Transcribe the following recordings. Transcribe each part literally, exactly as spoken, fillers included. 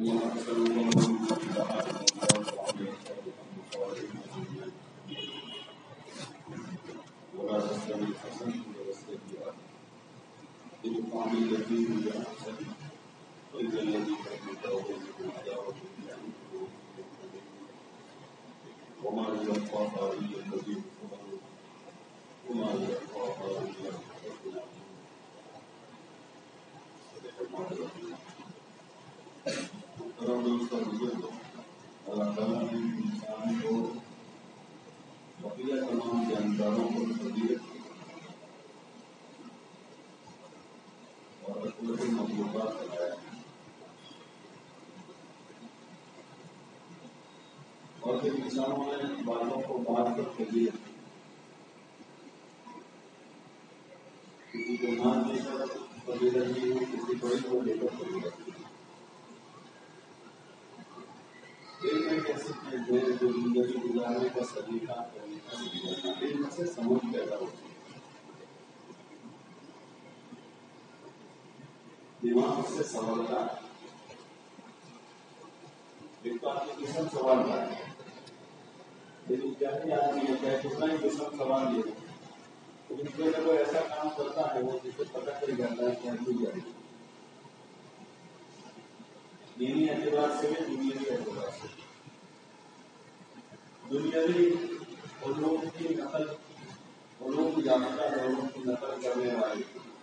اللہ تعالیٰ نے انسان کو بقیہ تمام جانکاروں کو فضیلت اور اصولت مخلوقات بنایا اور پھر انسانوں نے باتوں کو بات کر فضیلت کسی کو مان دے کر فضیلت دی ہوئی، کسی بڑی کو لے کر فضیلت دی. ایک ایک ایسی چیز ہے جو زندگی گزارنے کا سلیقہ علم سے سمجھ پیدا ہوتی ہے، دماغ سے سوالتا ہے. ایک تو آپ کی قسم سوال رہا ہے، لیکن چاہے آدمی ہے چاہے کتنا ہی قسم سوال لے لیکن کوئی نہ کوئی ایسا کام کرتا ہے وہ جسے پتہ چل جاتا ہے کہ ہم جائے دینی اعتبار سے بھی دنیاوی اعتبار سے. دنیاوی علوم کی نقل علوم یافتہ لوگوں کی نقل کرنے والے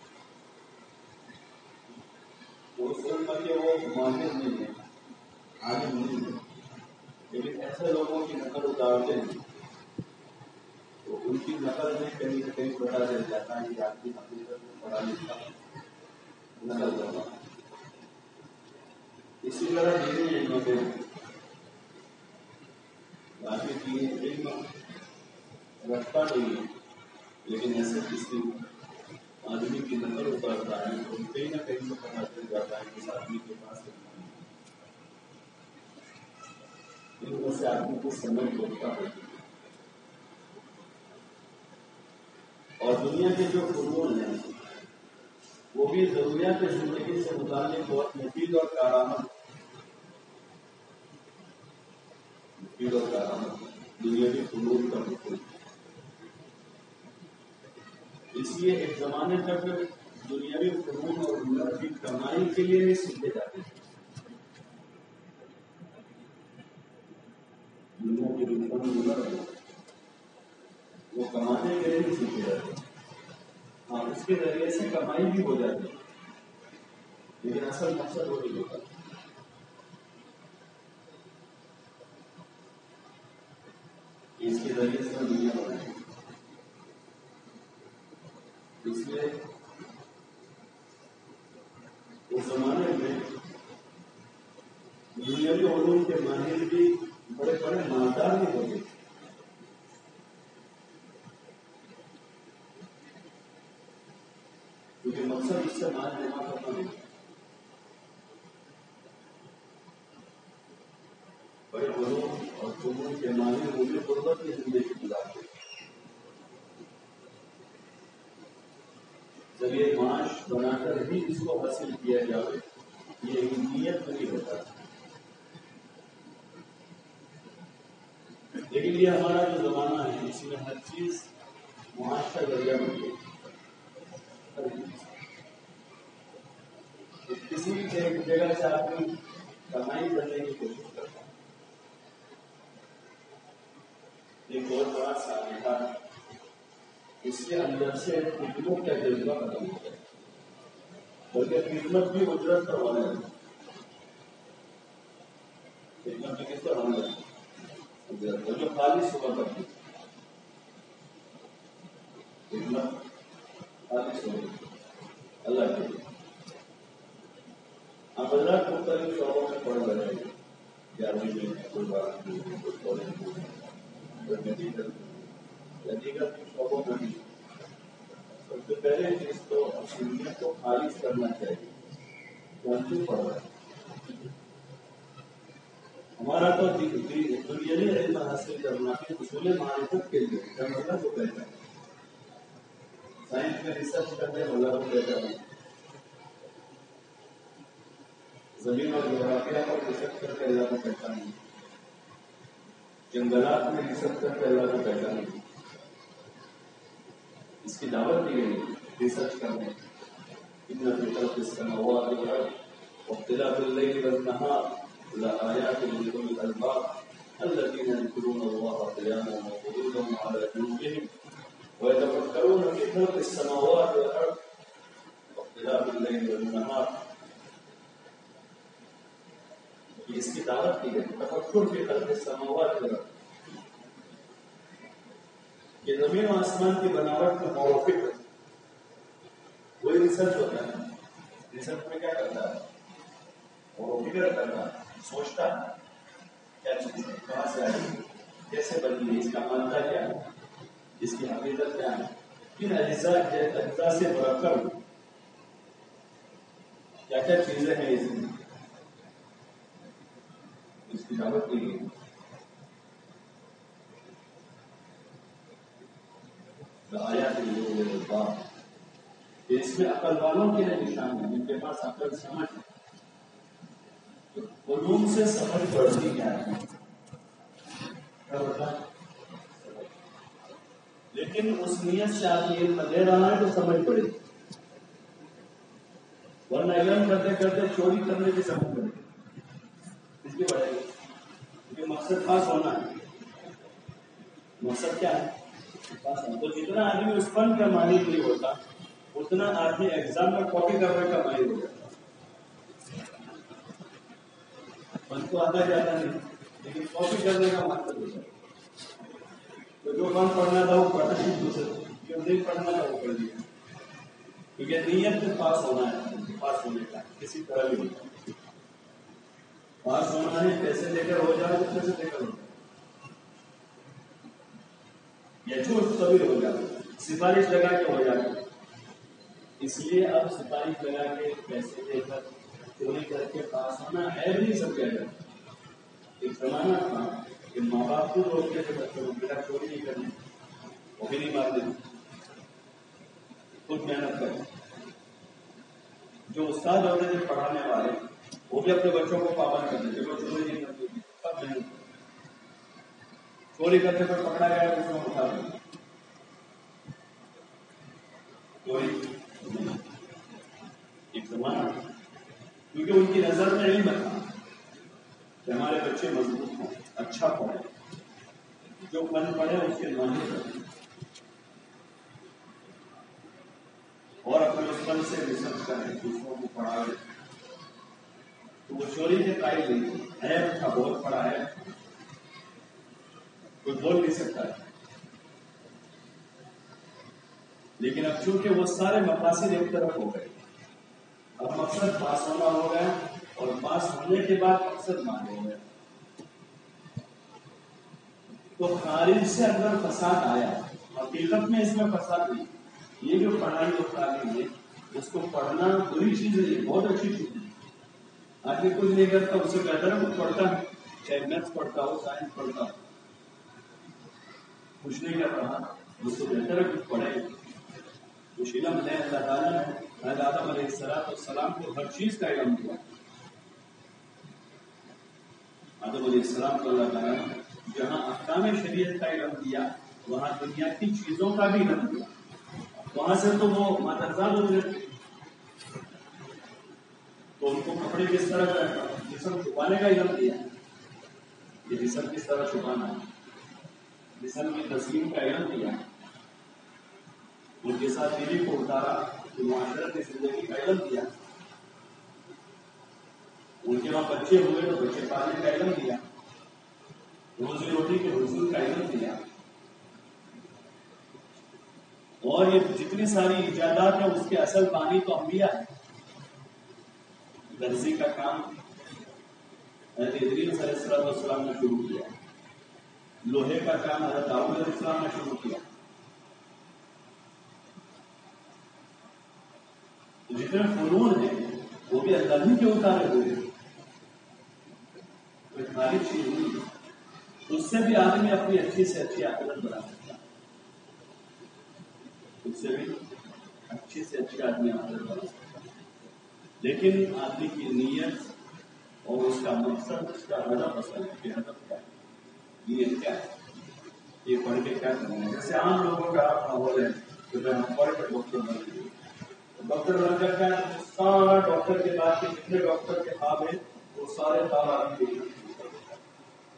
وہ سن کر کے وہ ماہر نہیں ہے، عالم نہیں ہے، لیکن ایسے لوگوں کی نقل اتارتے ہیں تو ان کی نقل میں کہیں نہ کہیں پتا چل جاتا ہے کہ آپ کی حقیقت میں پڑھا لکھا نقل کرنا. اسی طرح دینی علم میں باقی دین علم رکھتا نہیں ہے، لیکن ایسے کسی آدمی کی نقل اتارتا ہے تو کہیں نہ کہیں سے پتا چل جاتا ہے کہ اس آدمی کے پاس ان سے آدمی کو سمجھ ہوتا ہے. اور دنیا کے جو فنون ہیں وہ بھی ضروریات زندگی سے متعلق بہت مفید اور کارآمد مفید اور کارآمد دنیاوی فنون کا مفید. اس لیے ایک زمانے تک دنیاوی فنون اور ہنر کی کمائی کے لیے نہیں سیکھے جاتے تھے. دنیا کے جو فن ہنر ہے وہ کمانے کے لیے نہیں سیکھے جاتے. ہاں اس کے ذریعے سے کمائی بھی ہو جاتی ہے لیکن اصل مقصد وہ نہیں ہوتا. اس کے ذریعے سے دنیا بنائے. اس لیے اس زمانے میں دنیاوی علوم کے ماہر بھی بڑے بڑے مالدار بھی ہوتے تھے. کیونکہ مقصد اس سے مال جمع کرنا نہیں. بڑے علوم اور فنون کے ماہر مجھے غربت کی زندگی گزارتے جب یہ معاش بنا کر بھی اس کو حاصل کیا جائے یہ نیت نہیں ہوتا. لیکن یہ ہمارا جو زمانہ ہے اس میں ہر چیز معاش کا ذریعہ بن گئی. کسی بھی جگہ سے آپ کی کمائی کرنے کی کوشش کرتا ہے. ایک بہت بڑا سابقہ اس کے اندر سے خدمت کا جذبہ ختم ہو گیا بلکہ خدمت بھی اجرت پر ہونے لگی. خدمت بھی کس پر ہونے لگی؟ اجرت جو خالص ہوا کرتی خدمت خالص ہو گئی اللہ کے لیے. آپ حضرات مختلف شعبوں میں پڑھ رہے ہیں، گیارہویں میں کوئی بات نہیں ہے، کوئی کالج میں کوئی میڈیکل یا دیگر شعبوں میں بھی. سب سے پہلے چیز تو اپنی نیت کو خالص کرنا چاہیے کہ ہم کیوں پڑھ رہے ہیں. ہمارا تو دنیاوی علم حاصل کرنا ہے اصول معرفت کے لیے مطلب وہ کہتا ہے. سائنس میں ریسرچ کرنے والا وہ کہتا ہے زمین اور جغرافیہ پر ریسرچ کر کے اللہ کو پہچانیں، جنگلات میں ریسرچ کر کے اللہ کو پہچانیں، اس کی دعوت دی گئی ریسرچ کرنے ان فی خلق السماوات والارض واختلاف الليل والنهار لآیات لأولي الألباب الذين يذكرون الله قياما وقعودا وعلى جنوبهم ويتفكرون في خلق السماوات والارض واختلاف الليل والنهار. اس کی دعوت دی گئی تفکر فی خلق السماوات والارض کہ زمین و آسمان کی بناوٹ میں غور و فکر وہی ریسرچ ہوتا ہے. ریسرچ میں کیا کرتا ہے؟ غور و فکر کرتا ہے، سوچتا ہے کیا چیز ہے، کہاں سے آئی، کیسے بنی ہے، اس کا مادہ کیا ہے، اس کی حقیقت کیا ہے، کن اجزاء اجزاء سے مرکب کیا کیا چیزیں ہیں اس میں، اس کی دعوت دی گئی. آیات لأولي الألباب، اس میں عقل والوں کے لیے نشان ہے، جن کے پاس عقل سمجھ ہے. علوم سے سمجھ بڑھتی کیا ہے، لیکن اس نیت سے آپ علم دے رہا ہے تو سمجھ پڑے گی، ورنہ علم کرتے کرتے چوری کرنے کی سمجھ پڑے گی. اس کی بڑھے گی کیونکہ مقصد خاص ہونا ہے. مقصد کیا ہے؟ تو جتنا آدمی اس فن کا مالک نہیں ہوتا اتنا آدمی ایگزام میں کاپی کرنے کا مالک ہو جاتا. فن کو آتا جاتا نہیں لیکن کاپی کرنے کا مقصد ہوتا ہے. تو جو فن پڑھنا تھا وہ پڑھا نہیں، دوسرے جو نہیں پڑھنا تھا وہ پڑھ دیا، کیونکہ نیت میں پاس ہونا ہے. پاس ہونے کا کسی طرح بھی نہیں، پاس ہونا ہے. پیسے لے کر ہو جائے تو پیسے لے کر ہو جائے، یا جھوٹ کبھی ہو جاتا، سفارش لگا کے ہو جاتا. اس لیے اب سفارش لگا کے پیسے دے کر چوری کر کے پاس ہونا ہے نہیں سمجھا جاتا. ایک زمانہ تھا کہ ماں باپ کو روکتے تھے بچوں کو بیٹا چوری نہیں کرنی، وہ بھی نہیں مارتے، خود محنت کریں. جو استاد ہوتے تھے پڑھانے والے وہ بھی اپنے بچوں کو پابند کرتے تھے، وہ چوری نہیں کرتے تھے، سب محنت. چوری کرتے پر پکڑا گیا تو اس کو اٹھا دیا. چوری ایک زمانہ کیونکہ ان کی نظر میں علم تھا کہ ہمارے بچے مضبوط ہوں، اچھا پڑھیں، جو فن پڑھے اس کے معنی کریں اور اپنے اس فن سے ریسرچ کریں، دوسروں کو پڑھائیں. تو وہ چوری کے قائل نہیں ہے، تھا بہت پڑھا ہے، کوئی بول نہیں سکتا ہے. لیکن اب چونکہ وہ سارے مقاصد ایک طرف ہو گئے، اب مقصد پاس ہونا ہو گیا اور پاس ہونے کے بعد مقصد مان ہو گیا، تو خارج سے اندر فساد آیا. حقیقت میں اس میں فساد نہیں. یہ جو پڑھائی اور تعلیم ہے اس کو پڑھنا بری چیز نہیں، بہت اچھی چیز ہے. آدمی کچھ نہیں کرتا اس سے بہتر کچھ پڑھتا ہے، چاہے میتھس پڑھتا ہو، سائنس پڑھتا ہو. کچھ نہیں کر رہا اس سے بہتر ہے کچھ پڑھے. کچھ علم ہے. اللہ تعالیٰ نے حضرت آدم علیہ السلام والسلام کو ہر چیز کا علم دیا. آدم علیہ السلام کو اللہ تعالیٰ نے جہاں احکام شریعت کا علم دیا وہاں دنیا کی چیزوں کا بھی علم دیا. وہاں سے تو وہ ماتحت ہو گئے، تو ان کو کپڑے کس طرح کا جسم چھپانے کا علم دیا. یہ جسم کس طرح چھپانا ہے، جسم کی تسلیم کا علم دیا. ان کے ساتھ بیوی کو اتارا تو معاشرت کی زندگی کا علم دیا. ان کے وہاں بچے ہوئے تو بچے پالنے کا علم دیا. روزی روٹی کے حصول کا علم دیا. اور یہ جتنی ساری ایجادات ہیں اس کے اصل بانی تو انبیاء ہے. درزی کا کام حضرت ادریس علیہ السلام نے شروع کیا. لوہے کا کام حضرت داؤد علیہ السلام نے شروع کیا. جتنے فنون ہیں وہ بھی اللہ ہی کے اتارے ہوئے ہیں، کوئی خارج چیز نہیں. اس سے بھی آدمی اپنی اچھی سے اچھی عقیدت بنا سکتا ہے. اس سے بھی اچھی سے اچھی آدمی عقیدت بنا سکتا ہے. لیکن آدمی کی نیت اور اس کا مقصد اس کا ہدف اصل ہے کہ ہدف کیا ہے، یہ کیا ہے، یہ پڑھ کے کیا کرنا ہے۔ جیسے عام لوگوں کا ماحول ہے کہ میں ہم پڑھ کے ڈاکٹر بن گئے، ڈاکٹر بن کر کیا سارا ڈاکٹر کے بعد کے جتنے ڈاکٹر کے خواب ہیں وہ سارے خواب آدمی دیکھنا شروع کر دیتا ہے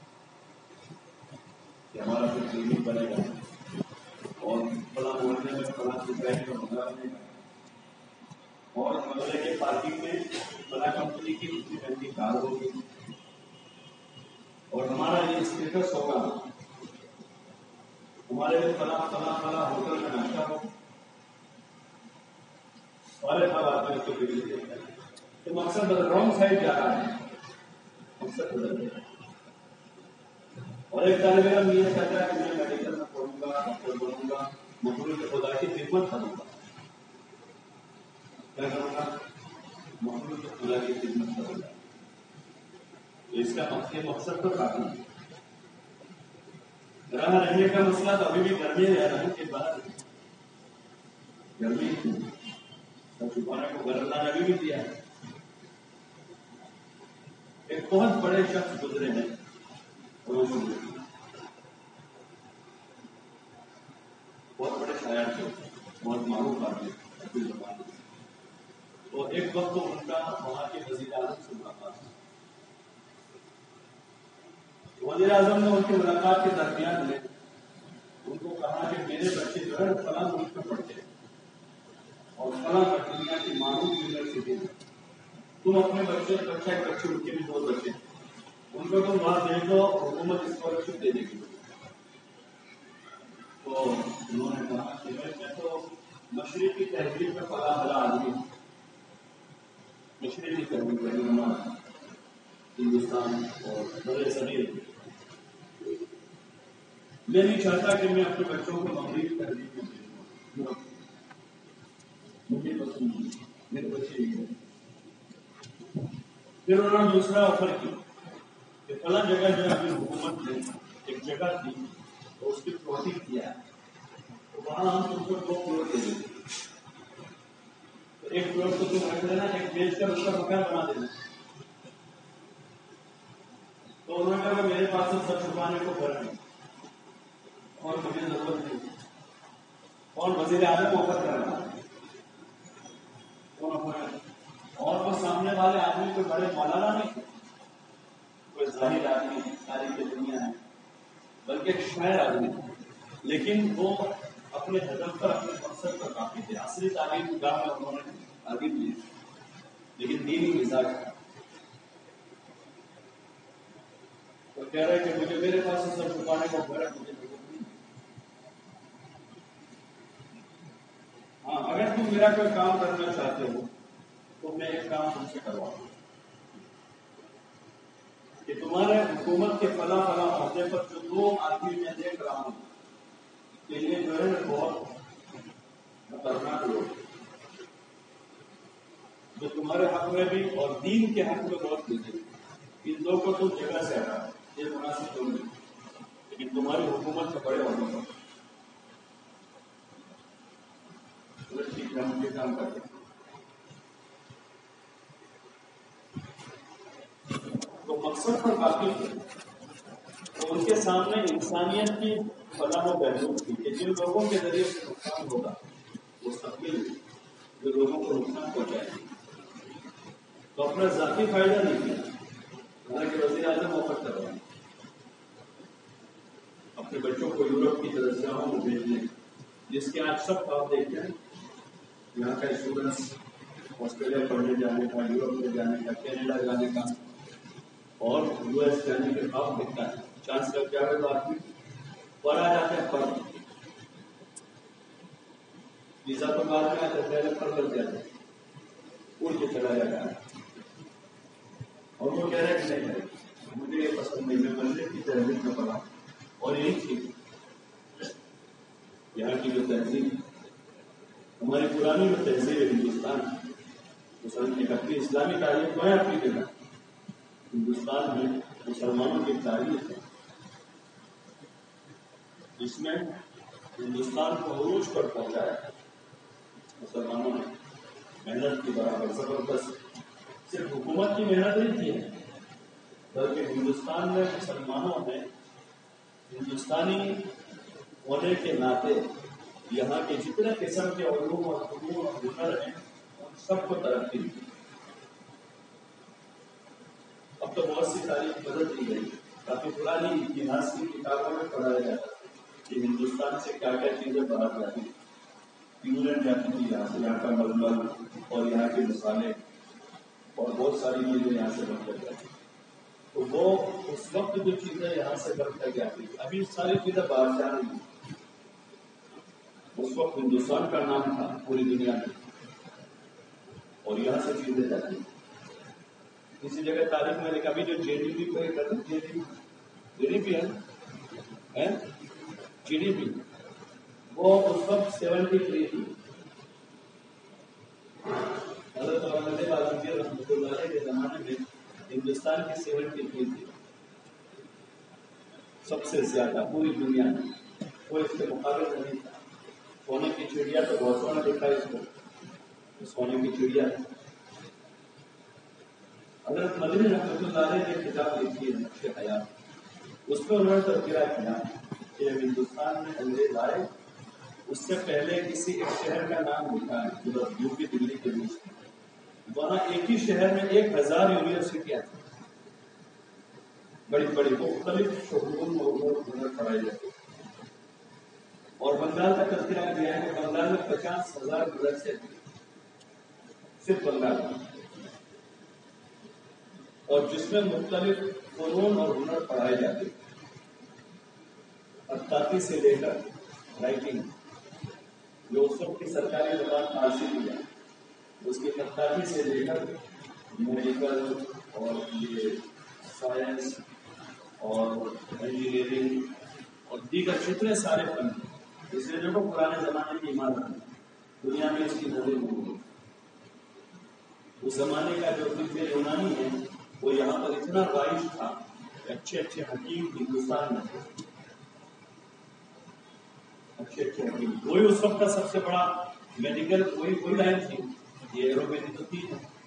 کہ ہمارا پھر کلینک بنے گا اور فلاں محلے میں فلاں سوسائٹی کا مزہ بنے گا اور محلے کے پارکنگ میں فلاں کمپنی کی اتنی مہنگی کار ہوگی اور ہمارا یہ اسٹیٹس ہوگا، ہمارے لیے فلاں فلاں فلاں ہوٹل میں ناشتہ ہو، سارے خواب آدمی اس کو بگڑ دیتا ہے۔ تو مقصد رانگ سائڈ جا رہا ہے، مقصد بدل گیا۔ اور ایک طالب علم یہ کہتا ہے کہ میں میڈیکل میں پڑھوں گا، ڈاکٹر بنوں گا، مخلوق خدا کی خدمت کروں گا۔ کیا کروں گا؟ مخلوق خدا کی خدمت کروں گا۔ تو اس کا مقصد تو کافی ہے۔ رہا رہنے کا مسئلہ تو ابھی بھی گرمی رہ رہا ہے کہ بعد گرمی چھپانے کو گھر اللہ نے ابھی بھی دیا ہے۔ ایک بہت بڑے شخص گزرے ہیں، بہت بڑے شاعر تھے، بہت معروف آدمی اپنی زبان میں۔ تو ایک وقت تو ان کا وہاں کے وزیر اعظم سے ملاقات تھا۔ وزیر اعظم نے ان کی ملاقات کے درمیان میں ان کو کہا کہ میرے بچے جو ہے فلاں ملک میں پڑھتے ہیں اور فلاں دنیا کی معروف یونیورسٹی میں، تم اپنے بچے بچہ ایک بچے ان کے بھی دو بچے ان کو تم وہاں بھیج دو، حکومت اسکالرشپ دے دے گی۔ تو انہوں نے کہا کہ میں تو مشرقی تہذیب میں پلا بڑا آدمی ہوں، مشرقی تہذیب میں ہندوستان اور بڑے صغیر میں نہیں چاہتا کہ میں اپنے بچوں کو مغربی تہذیب میں بھیجوں، مجھے پسند نہیں، میرے بچے نہیں ہیں۔ پھر انہوں نے دوسرا آفر کیا کہ فلاں جگہ جو ابھی حکومت نے ایک جگہ تھی تو اس کی پلاٹنگ کیا ہے، تو وہاں ہم تم کو دو فلور دے دیں گے، تو ایک فلور کو تم رکھ لینا، ایک بیچ کر اس کا مکان بنا دینا۔ تو انہوں نے کہا کہ میرے پاس سب چھپانے کو گھر نہیں اور مجھے ضرورت نہیں، اور وزیر اعظم آفر کر رہا ہے اور وہ سامنے والے آدمی کوئی بڑے مولانا نہیں تھے، کوئی ظاہر آدمی تاریخ دنیا ہے، بلکہ ایک شاعر آدمی تھے، لیکن وہ اپنے ہدف پر اپنے مقصد پر کافی تھے۔ اصلی تعلیم گاہ میں انہوں نے تعلیم لی لیکن دینی مزاج تھا۔ وہ کہہ رہے کہ مجھے میرے پاس سب چھپانے کو گھر ہے، مجھے ضرورت نہیں۔ ہاں اگر تم میرا کوئی کام کرنا چاہتے ہو تو میں ایک کام تم سے کرواؤں کہ تمہارے حکومت کے فلاں فلاں عہدے پر جو دو آدمی میں دیکھ رہا ہوں کہ یہ جو ہے بہت خطرناک لوگ جو تمہارے حق میں بھی اور دین کے حق میں بہت دیتے، ان دو کو تم جگہ سے ہٹا، یہ مناسب تو نہیں، لیکن تمہاری حکومت سے بڑے عہدوں پر ٹھیک ہے ہم یہ کام کرتے ہیں۔ تو مقصد پر باقی تھے تو ان کے سامنے انسانیت کی فلاح و بہبود تھی کہ جن لوگوں کے ذریعے سے نقصان ہوگا وہ مستقبل جو لوگوں کو نقصان پہنچائے تو اپنا ذاتی فائدہ نہیں کیا، حالانکہ وزیر اعظم آفر کر رہے ہیں اپنے بچوں کو یورپ کی درسگاہوں میں بھیجنے، جس کے آج سب خواب دیکھتے ہیں، یہاں کا اسٹوڈنٹس آسٹریلیا پڑھنے جانے کا، یورپ میں جانے کا، کینیڈا جانے کا اور یو ایس جانے کے خواب دیکھتا ہے۔ چانس کر کیا ہے تو آدمی پر آ جاتے ہیں، پر ویزا تو بعد میں آتے پہلے پر کر جاتے اڑ کے چلا جاتا ہے اور وہ کہہ رہے کہ نہیں مجھے یہ پسند نہیں، میں منزل کی تہذیب میں پڑھا اور یہی چیز یہاں کی جو تہذیب ہماری پرانی جو تہذیب ہے ہندوستان مسلمان ایک اپنی اسلامی تعلیم کو ہے اپنی جگہ، ہندوستان میں مسلمانوں کی تاریخ ہے جس میں ہندوستان کو عروج پر پہنچایا ہے مسلمانوں نے، محنت کی برابر زبردست، صرف حکومت کی محنت نہیں کی ہے بلکہ ہندوستان میں مسلمانوں نے ہندوستانی ہونے کے ناطے یہاں کے جتنے قسم کے علوم اور فنون اور ہنر ہیں ان سب کو ترقی دی. اب تو بہت سی تاریخ بدل دی گئی. کافی پرانی اتہاس کی کتابوں میں پڑھایا جاتا ہے کہ ہندوستان سے کیا کیا چیزیں باہر جاتی تھی. انگلینڈ جاتی تھی یہاں سے، یہاں کا ملبل اور یہاں کے مسالے اور بہت ساری چیزیں یہاں سے بن کر جاتی. تو وہ اس وقت جو چیزیں یہاں سے بن کر جاتی تھی ابھی ساری چیزیں باہر جا رہی ہیں. اس وقت ہندوستان کا نام تھا پوری دنیا میں اور یہاں سے چیزیں جاتی. کسی جگہ تاریخ میں لکھا ابھی جو جے ڈی پی کو جے ڈی پی ہے جی ڈی پی وہ اس وقت سیونٹی تھری تھی. حضرت محمد عالمگیر رحمۃ اللہ علیہ کے زمانے میں ہندوستان کی سیونٹی تھری تھی، سب سے زیادہ پوری دنیا میں. کوئی اس کے مقابل نہیں تھا. سونے کی چڑیا تو بہت سونا دیکھا ہے اس کو، سونے کی چڑیا. حضرت مدنی رحمۃ اللہ علیہ نے کتاب لکھی ہے نقش حیات، اس میں انہوں نے تذکرہ کیا کہ ہندوستان میں انگریز آئے اس سے پہلے کسی ایک شہر کا نام لکھا ہے یو پی دلی کے بیچ میں. وہاں ایک ہی شہر میں ایک ہزار یونیورسٹیاں تھیں بڑی بڑی مختلف شعبوں میں پڑھائی جاتی. اور بنگال کا تذکرہ کیا ہے کہ بنگال میں پچاس ہزار مدرسے تھے صرف بنگال میں، اور جس میں مختلف فنون اور ہنر پڑھائے جاتے. عطاطی سے لے کر رائٹنگ، جو اس وقت کی سرکاری زبان فارسی کی ہے، اس کی عطاطی سے لے کر میڈیکل اور یہ سائنس اور انجینئرنگ اور دیگر جتنے سارے فن. اس لیے دیکھو پرانے زمانے کی عمارت دنیا میں اس کی نظر نہیں ہے. اس زمانے کا جو طب یونانی ہے وہ یہاں پر اتنا رائج تھا کہ اچھے اچھے حکیم ہندوستان میں تھے. اچھے اچھے حکیم وہی اس وقت کا سب سے بڑا میڈیکل وہی وہی لائن تھی. یہ ایروپیتھی تو تھی،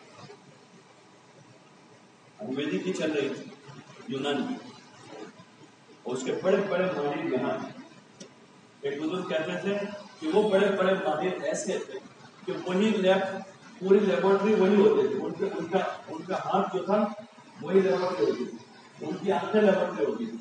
آیورویدک کی چل رہی تھی یونانی، اور اس کے بڑے بڑے ماہر یہاں. ایک بزرگ کہتے تھے کہ وہ بڑے بڑے ماہر ایسے تھے کہ وہی لیب پوری لیبورٹری وہی ہوتے تھے. ان کے ان کا ان کا ہاتھ جو تھا وہی لیبورٹری ہوتی تھی، ان کی آنکھیں لیبورٹری ہوتی تھی.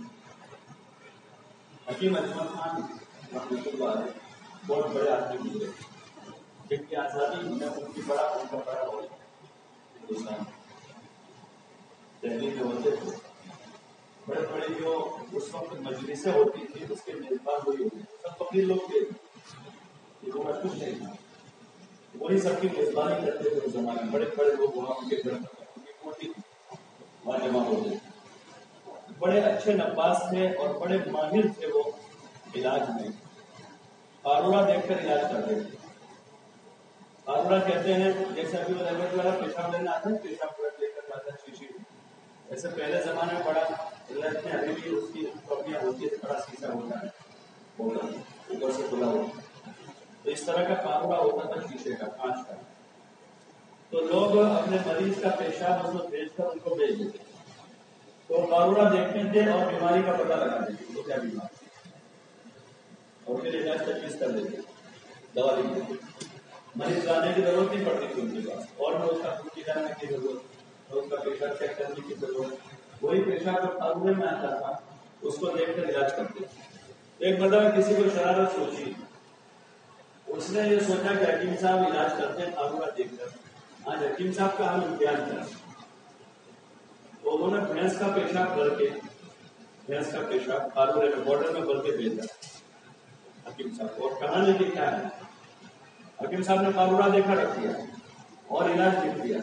حکیم اجمل خان رحمۃ اللہ علیہ بہت بڑے آدمی گزرے جن کی آزادی میں ان کی بڑا ان کا بڑا رول ہندوستان دہلی میں ہوتے تھے. بڑے بڑے جو اس وقت مجلسیں ہوتی تھی اس کے میزبان وہی ہوتے تھے. سب فقیر لوگ تھے، کچھ نہیں تھا، وہی سب کی میزبانی کرتے تھے. اس زمانے میں بڑے بڑے لوگ وہاں ان کے گھر وہاں جمع ہوتے تھے. بڑے اچھے نباز تھے اور بڑے ماہر تھے وہ علاج میں. قارورہ دیکھ کر علاج کرتے تھے. قارورہ کہتے ہیں جیسے ابھی ریبٹ والا پیشاب لینا آتا ہے، پیشاب لے کر جاتا ہے شیشی میں، ایسے پہلے زمانے میں بڑا علت میں ابھی بھی اس کی کاپیاں ہوتی ہے، بڑا شیشہ ہوتا ہے اوپر سے کھلا ہوتا ہے. تو اس طرح کا قارورہ ہوتا تھا شیشے کا، کانچ کا. تو لوگ اپنے مریض کا پیشاب اس کو بھیج کر ان کو بھیج دیتے. تو قارورہ دیکھتے تھے اور بیماری کا پتہ لگا دیتے تو کیا بیماری اور پھر علاج تجویز کر دیتے، دوا لکھ دیتے. مریض لانے کی ضرورت نہیں پڑتی تھی ان کے پاس، اور میں اس کا خون جانے کی ضرورت، اس کا پیشاب چیک کرنے کی ضرورت. وہی پیشاب جو قارورے میں آتا تھا اس کو دیکھ کر علاج کرتے. ایک مرتبہ کسی کو شرارت سوچی، اس نے یہ سوچا کہ حکیم صاحب علاج کرتے ہیں قارورہ دیکھ کر، آج حکیم صاحب کا ہم امتحان کریں. تو انہوں نے بھینس کا پیشاب بھر کے بھینس کا پیشاب قارورے میں بارڈر میں بھر کے بھیجا حکیم صاحب. اور کہاں نے لکھا ہے، حکیم صاحب نے قارورہ دیکھا رکھ دیا اور علاج لکھ دیا.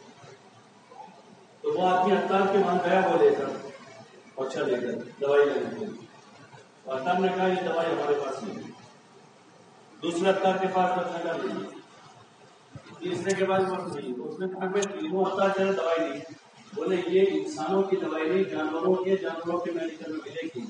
تو وہ آدمی عطار کے وہاں گیا وہ لے کر اور اچھا لے کر دوائی لینے کے لیے. عطار نے کہا یہ دوائی ہمارے پاس نہیں. دوسرے عطار کے پاس رکھنے کا نہیں، تیسرے کے پاس وقت نہیں. اس نے کہا بھائی تینوں عطار جو ہے دوائی نہیں. بولے یہ انسانوں کی دوائی نہیں، جانوروں کے جانوروں کے میڈیکل میں ملے گی.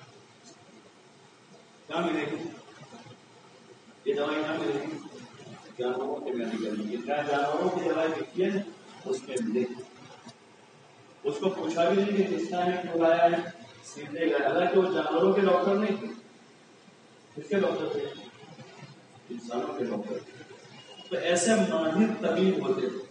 کہاں ملے گی یہ دوائی؟ کہاں ملے گی؟ جانوروں کے میڈیکل میں. جانوروں کی دوائی لکھی ہے اس میں ملے گی. اس کو پوچھا بھی نہیں کہ کس طرح کیوں لایا ہے، سیدھے گئے. حالانکہ وہ جانوروں کے ڈاکٹر نہیں تھے. کس کے ڈاکٹر تھے؟ انسانوں کے ڈاکٹر تھے. تو ایسے ماہر طبیب ہوتے تھے،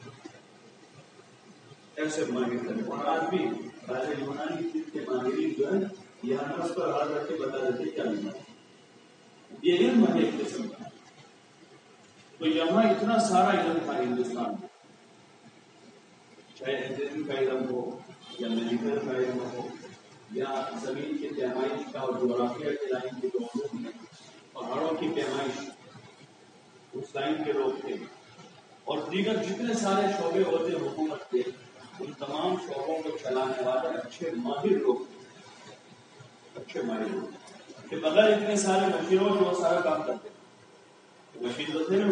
ایسے ماہر طبیب. اور آج بھی راجا یونانی طب کے ماہرین جو ہے یہاں نس پر ہاتھ رکھ کے بتا دیتے کیا بیماری. یہ علم ہے ایک قسم کا. تو یہاں اتنا سارا علم تھا ہندوستان میں، چاہے انجینئرنگ کا علم ہو یا میڈیکل کا علم ہو یا زمین کی پیمائش کا اور جغرافیہ کے لائن کے لوگ ہیں، پہاڑوں کی پیمائش اس لائن کے لوگ تھے، اور دیگر جتنے سارے شعبے ہوتے حکومت کے، ان تمام شعبوں کو چلانے والے اچھے ماہر لوگ تھے. اچھے ماہر لوگ کہ بغیر اتنے سارے مشینوں جو سارا کام کرتے تھے، مشین تو تھے نا،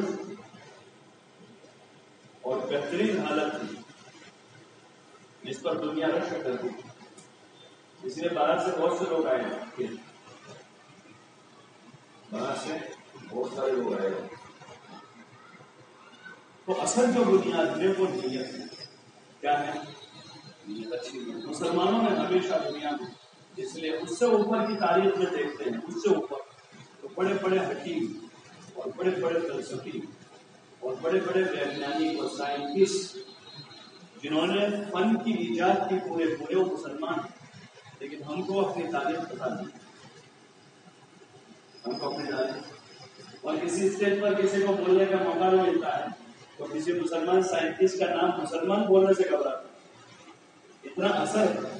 اور بہترین حالت تھی جس پر دنیا رش کرتی تھی. اس لیے باہر سے بہت سے لوگ آئے ہیں، باہر سے بہت سارے لوگ آئے ہیں. تو اصل جو بنیاد ہے وہ نیت ہے. کیا ہے؟ نیت اچھی ہے. مسلمانوں نے ہمیشہ دنیا میں، اس لیے اس سے اوپر کی تاریخ میں دیکھتے ہیں، اس سے اوپر تو بڑے بڑے حکیم اور بڑے بڑے فلسفی اور بڑے بڑے ویگیانک اور سائنٹسٹ جنہوں نے فن کی ایجاد کی پورے پورے، وہ مسلمان ہیں. لیکن ہم کو اپنی تاریخ بتا دی، ہم کو اپنی تاریخ، اور کسی اسٹیج پر کسی کو بولنے کا موقع نہیں ملتا ہے تو کسی مسلمان سائنٹسٹ کا نام مسلمان بولنے سے گھبراتا ہے. اتنا اثر ہے،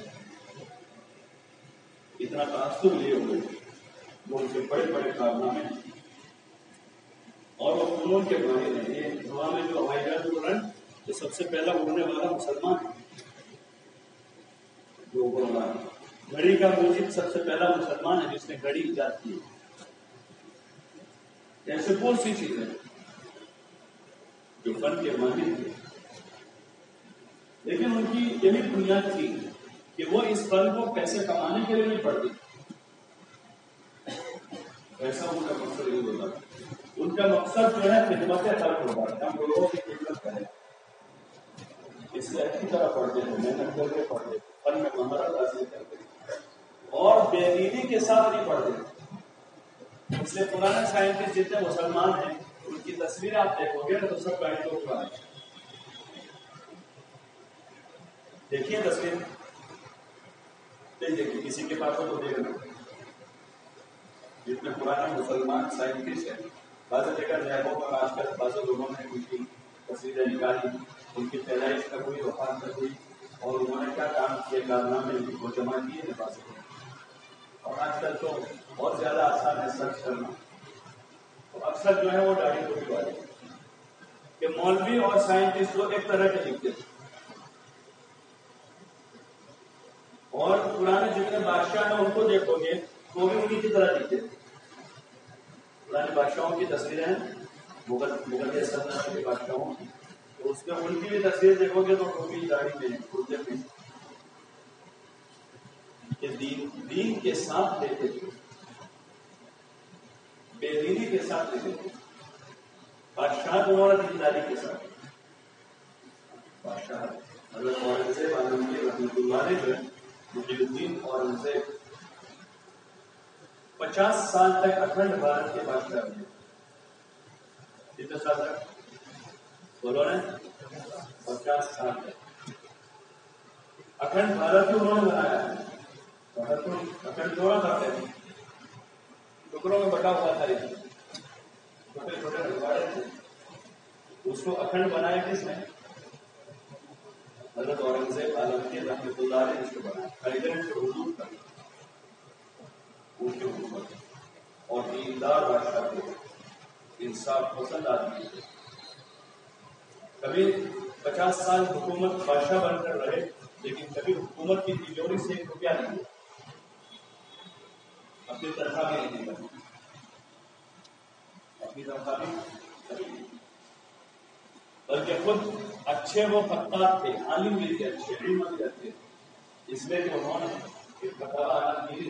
اتنا تاثر لیے ہوئے وہ ان کے بڑے بڑے کارنامے ہیں. اور وہ فنون کے بارے میں یہ دعا میں جو ہوائی جہاز اڑ رہا ہے تو سب سے پہلا اڑنے والا مسلمان ہے. جو اڑا گھڑی کا موجود سب سے پہلا مسلمان ہے جس نے گھڑی ایجاد کی. ایسے بہت سی چیزیں جو فن کے ماہر تھے، لیکن ان کی یہی بنیاد تھی کہ وہ اس فن کو پیسے کمانے کے لیے نہیں پڑھتے. ایسا ان کا مقصد نہیں ہوتا. ان کا مقصد جو ہے خدمت خلق ہوتا ہے، ہم لوگوں کی خدمت کریں. اس لیے اچھی طرح پڑھتے ہیں، محنت کر کے پڑھتے ہیں، فن میں مہارت حاصل کرتے ہیں، اور بے دینی کے ساتھ نہیں پڑھتے. اس لیے پرانے سائنٹسٹ جتنے مسلمان ہیں ان کی تصویریں آپ دیکھو گے تو سب پینٹوں کو آئے. دیکھیے تصویر، دیکھیے کسی کے پاس تو دیکھنا. جتنے پرانے مسلمان سائنٹسٹ ہیں، بعض جگہ لیبوں پر آج کل بعض لوگوں نے ان کی تصویریں نکالی، ان کی پیدائش کا کوئی وفات کر دی اور انہوں نے کیا کام کیے، کارنامے وہ جمع کیے ہیں بعض. اور آج کل تو بہت زیادہ آسان ہے سرچ کرنا. تو اکثر جو ہے وہ داڑھی ٹوپی والے کہ مولوی اور سائنٹسٹ وہ ایک طرح کے لکھتے تھے، اور پرانے جتنے بادشاہ ہیں ان کو دیکھو گے وہ بھی انہیں کی طرح دکھتے تھے. پرانے بادشاہوں کی تصویریں ہیں، مغل مغل سلطنت کے بادشاہوں کی، تو اس میں ان کی بھی تصویر دیکھو گے تو ٹوپی داڑھی میں کرتے میں کہ دین دین کے ساتھ لیتے تھے، بے دینی کے ساتھ لیتے تھے. بادشاہ انہوں نے دینداری کے ساتھ. بادشاہ حضرت اورنگزیب عالمگیر رحمۃ اللہ علیہ جو ہے محی الدین اورنگزیب پچاس سال تک اکھنڈ بھارت کے بادشاہ رہے. کتنے سال تک بولو نے؟ پچاس سال تک اکھنڈ بھارت کو انہوں نے بنایا ہے. بھارت کو اکھنڈ تھوڑا کرتے ہیں، ٹکڑوں میں بٹا ہوا تھا، چھوٹے چھوٹے رجواڑے تھے. اس کو اکھنڈ بنایا کس نے؟ حضرت اورنگزیب عالمگیر رحمۃ اللہ علیہ نے اس کو بنایا. خریدنے سے حضور کا ان کے حکومت اور دیندار بادشاہ تھے، انصاف پسند آدمی تھے. کبھی پچاس سال حکومت بادشاہ بن کر رہے لیکن کبھی حکومت کی تجوری سے ایک روپیہ نہیں دیا، اپنی تنخواہ بھی نہیں دی، اپنی تنخواہ بھی نہیں، بلکہ خود اچھے وہ خطاط تھے، عالم بھی تھے، اچھے علم بھی رکھتے. اس لیے کہ انہوں نے ایک فتاویٰ عالمگیر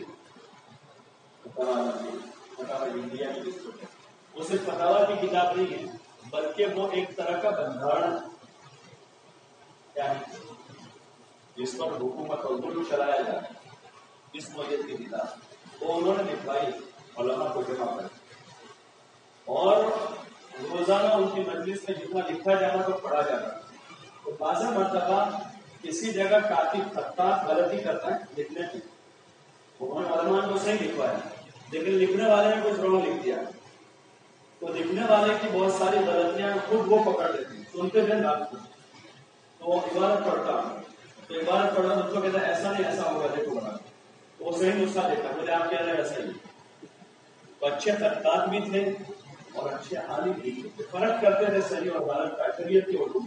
فتاویٰ انڈیا کی جس کو ہے وہ صرف فتاویٰ کی کتاب نہیں ہے بلکہ وہ ایک طرح کا بندھارن کیا ہے، جس پر حکومت اور ظلم چلایا جائے اس نوعیت کی کتاب وہ انہوں نے لکھوائی، علماء کو جمع کر، اور روزانہ ان کی مجلس میں جتنا لکھا جانا تو پڑھا جانا. تو بعض مرتبہ کسی جگہ کاتب خطاط غلطی کرتا ہے لکھنے کی، انہوں نے علماء کو صحیح لکھوایا لیکن لکھنے والے نے کچھ رونگ لکھ دیا، تو لکھنے والے کی بہت ساری غلطیاں خود وہ پکڑ لیتے ہیں، سنتے تھے رات کو تو وہ عبارت پڑھتا تو عبارت پڑھا تو اس کو کہتا ہے ایسا نہیں ایسا ہوگا دیکھو بنا، تو وہ صحیح نسخہ دیتا مجھے آپ کہہ رہے ہیں ایسا ہی. تو اچھے خطاط بھی تھے اور اچھے عالم بھی تھے، فرق کرتے تھے صحیح اور غلط کا شریعت کے علوم.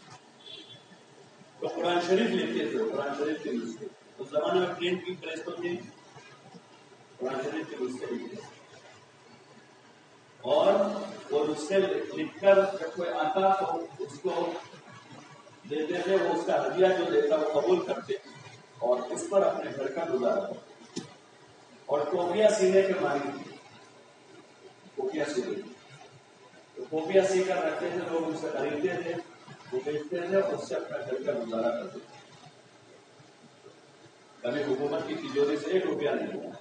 تو قرآن شریف لکھتے تھے، قرآن شریف کے نسخے اس زمانے میں پرنٹ کی پریس تو تھی، قرآن شریف کے نسخے لکھتے تھے اور وہ نسخے لکھ کر جب کوئی آتا تو اس کو دیتے تھے، وہ اس کا ہدیہ جو دیتا وہ قبول کرتے اور اس پر اپنے گھر کا گزارا کرتے. اور ٹوپیاں سینے کے ماہر تھے، ٹوپیاں سینے تو ٹوپیاں سی کر رکھتے تھے، لوگ ان سے خریدتے تھے، وہ بیچتے تھے اور اس سے اپنا گھر کا گزارا کرتے تھے. کبھی حکومت کی تجوری سے ایک روپیہ نہیں ہوا.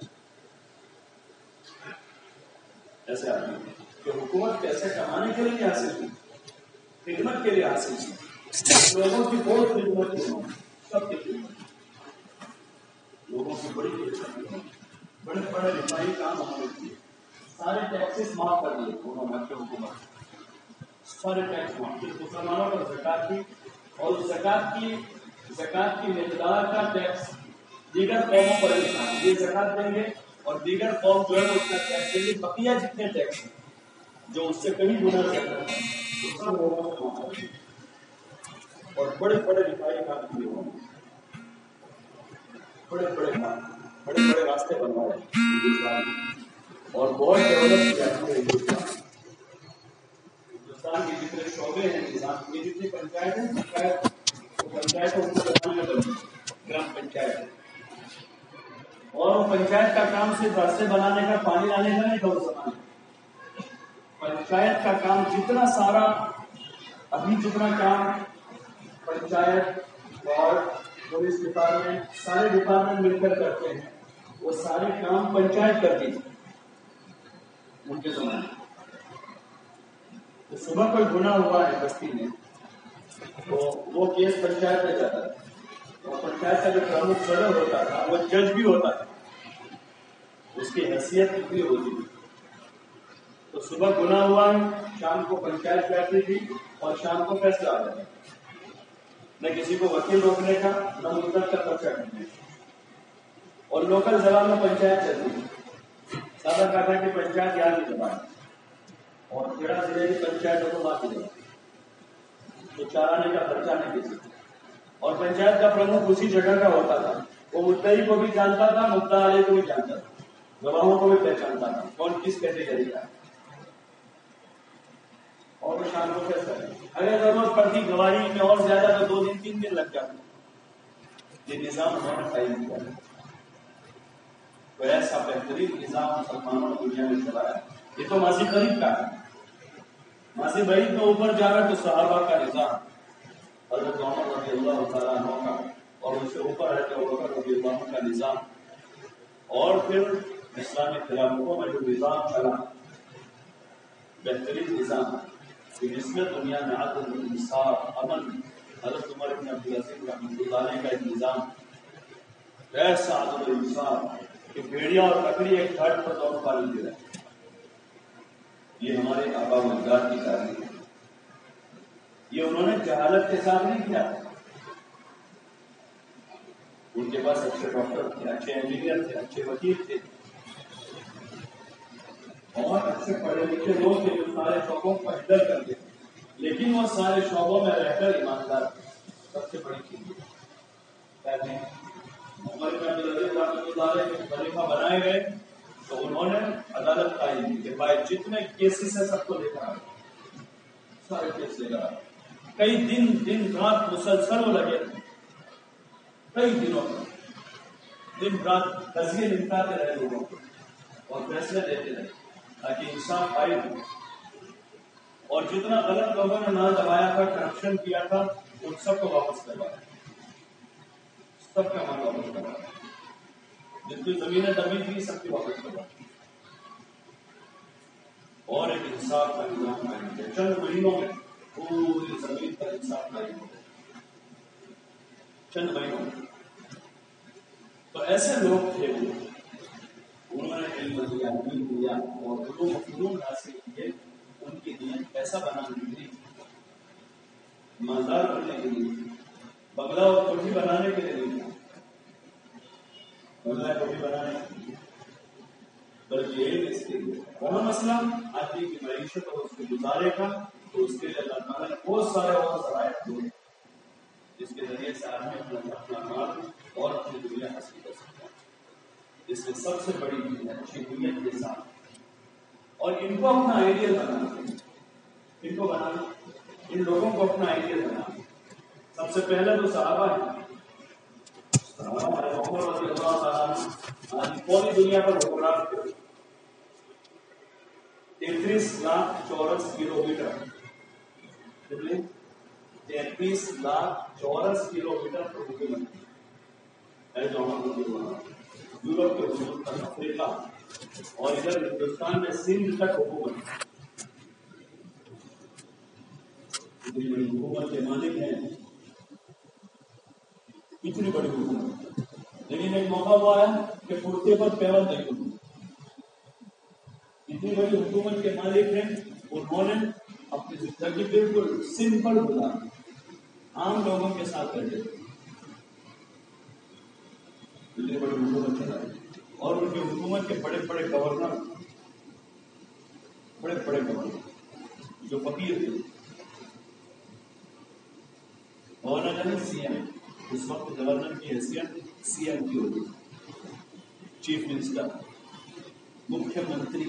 ایسے آدمی کہ حکومت پیسے کمانے کے لیے حاصل کی، خدمت کے لیے حاصل کی، لوگوں کی بہت خدمت کی، سب کی خدمت، لوگوں کی بڑی خدمت، بڑے بڑے رفاہی کام انہوں نے کیے. سارے ٹیکسز معاف کر دیے انہوں نے اپنی حکومت، سارے ٹیکس معاف کیے. مسلمانوں پر زکات کی اور زکات کی زکات کی مقدار کا ٹیکس دیگر قوموں پر نہیں، یہ زکات دیں گے اور دیگر قوم جو ہے اس کا ٹیکس دیں گے. بقیہ جتنے ٹیکس ہیں جو اس سے کہیں گنا زیادہ ہے اس کا لوگوں کو معاف کر دیں اور بڑے بڑے رفاہی کام کیے ہوں گے، بڑے بڑے کام، بڑے بڑے راستے بنوائے اور بہت ڈیولپ کیا ہے ہندوستان. ہندوستان کے جتنے شعبے ہیں نظام کی، جتنی پنچایت ہیں پنچایت پنچایت ان کو بنانے میں بنی گرام پنچایت ہے، اور وہ پنچایت کا کام صرف راستے بنانے کا، پانی لانے کا نہیں تھا اس زمانے. پنچایت کا کام جتنا سارا ابھی جتنا کام پنچایت اور پولیس ڈپارٹمنٹ سارے ڈپارٹمنٹ مل کر کرتے ہیں، وہ سارے کام پنچایت کرتی تھی ان کے زمانے. تو صبح کوئی گناہ ہوا ہے بستی میں تو وہ کیس پنچایت میں جاتا تھا، اور پنچایت کا جو پرمکھ صدر ہوتا تھا وہ جج بھی ہوتا تھا، اس کی حیثیت کتنی ہوتی تھی. تو صبح گناہ ہوا ہے، شام کو پنچایت بیٹھتی تھی اور شام کو فیصلہ آ جاتا تھا. نہ کسی کو وکیل روکنے کا، نہ مدت کا خرچہ کرنے کا. اور لوکل زبان میں پنچایت چلتی تھی، سادہ کہا کہ پنچایت یہاں کی زبان اور کھیڑا ضلع کی پنچایت ہو تو وہاں کی زبان، تو چارانے کا خرچہ نہیں کسی کو. اور پنچایت کا پرمکھ اسی جگہ کا ہوتا تھا، وہ مدعی کو بھی جانتا تھا، مدعا علیہ کو بھی جانتا تھا، گواہوں کو بھی پہچانتا تھا کون کس کیٹیگری کا ہے، اور وہ شام کو فیصلہ کرے. اگر ضرورت پڑتی گواہی میں اور زیادہ تو دو دن تین دن لگ جاتے. یہ نظام انہوں نے قائم کیا، تو ایسا بہترین نظام مسلمانوں نے دنیا میں چلایا. یہ تو ماضی قریب کا ہے، ماضی بعید میں اوپر جا رہا تو صحابہ کا نظام، حضرت عمر رضی اللہ تعالیٰ عنہ کا، اور اس سے اوپر ہے تو ابو بکر رضی اللہ عنہ کا نظام، اور پھر اسلامی خلافتوں میں جو نظام چلا بہترین نظام جس میں دنیا میں عدل، انصاف، امن، حضرت عمر بن عبدالعزیز رحمۃ اللہ علیہ کا ایک نظام، ایسا عدل و انصاف کہ بھیڑیا اور لکڑی ایک گھاٹ پر دونوں پانی دے رہے. یہ ہمارے آبا و اجداد کی تاریخ ہے. یہ انہوں نے جہالت کے ساتھ نہیں کیا، ان کے پاس اچھے ڈاکٹر تھے، اچھے انجینئر تھے، اچھے وکیل تھے اور اچھے پڑھے لکھے لوگ تھے جو سارے شعبوں کو ہینڈل کرتے تھے، لیکن وہ سارے شعبوں میں رہ کر ایماندار تھے. سب سے بڑی چیز عمر بن عبدالعزیز رحمۃ اللہ علیہ کے خلیفہ بنائے گئے تو انہوں نے عدالت قائم کی کہ بھائی جتنے کیسز ہیں سب کو لے کر آئے، سارے کیس لے کر آئے. کئی دن دن رات مسلسل وہ لگے تھے، کئی دنوں میں دن رات قضیے نمٹاتے رہے لوگوں کو اور فیصلے دیتے رہے تاکہ انصاف قائم ہو. اور جتنا غلط لوگوں نے نہ دبایا تھا، کرپشن کیا تھا، ان سب کو واپس کروایا. سب کا مال واپس کرا، جتنی زمینیں دبی تھی سب کی واپس کرا، اور ایک انصاف کا نظام قائم کیا۔ چند مہینوں میں پوری زمین پر انصاف قائم ہو گیا، چند مہینوں میں۔ تو ایسے لوگ تھے وہ، انہوں نے علم دیا، دین دیا اور علوم و فنون حاصل کیے، ان کی نیت پیسہ بنانے کے لیے، مالدار بننے کے لیے، بنگلہ اور کوٹھی بنانے کے لیے نہیں، بنگلہ کوٹھی بنانے کے لیے، بلکہ علم اس کے لیے۔ وہاں مسئلہ آدمی کی معیشت اور اس کے گزارے کا، تو اس کے لیے اللہ تعالیٰ نے بہت سارے اور ذرائع دیے جس کے ذریعے سے آدمی اپنا اپنا مال اور اپنی دنیا حاصل کر سکتا ہے۔ اس میں سب سے بڑی چیز ہے اچھی نیت کے ساتھ، اور ان کو اپنا آئیڈیل بنانا، ان کو بنانا، ان لوگوں کو اپنا آئیڈیل بنانا۔ سب سے پہلے تو صحابہ ہیں، صحابہ عمر رضی اللہ تعالیٰ آج پوری دنیا پر حکمران تھے، تینتیس لاکھ چورس کلو میٹر تینتیس لاکھ چورس کلو میٹر پر حکومت تھی۔ یورپ کے حدود تک، افریقہ اور ادھر ہندوستان میں سندھ تک حکومت، اتنی بڑی حکومت کے مالک ہیں، اتنی بڑی حکومت۔ لیکن ایک موقع ہوا ہے کہ کرتے پر پیون نہیں ہوئی، اتنی بڑی حکومت کے مالک ہیں، انہوں نے اپنی زندگی بالکل سمپل گزاری، عام لوگوں کے ساتھ رہتے تھے، اتنی بڑی حکومت چلائی، اور ان کی حکومت کے بڑے بڑے گورنر، بڑے بڑے گورنر جو فقیر تھے، گورنر نے سی ایم، اس وقت گورنر کی حیثیت سی ایم کی ہوتی، چیف منسٹر، مکھیہ منتری،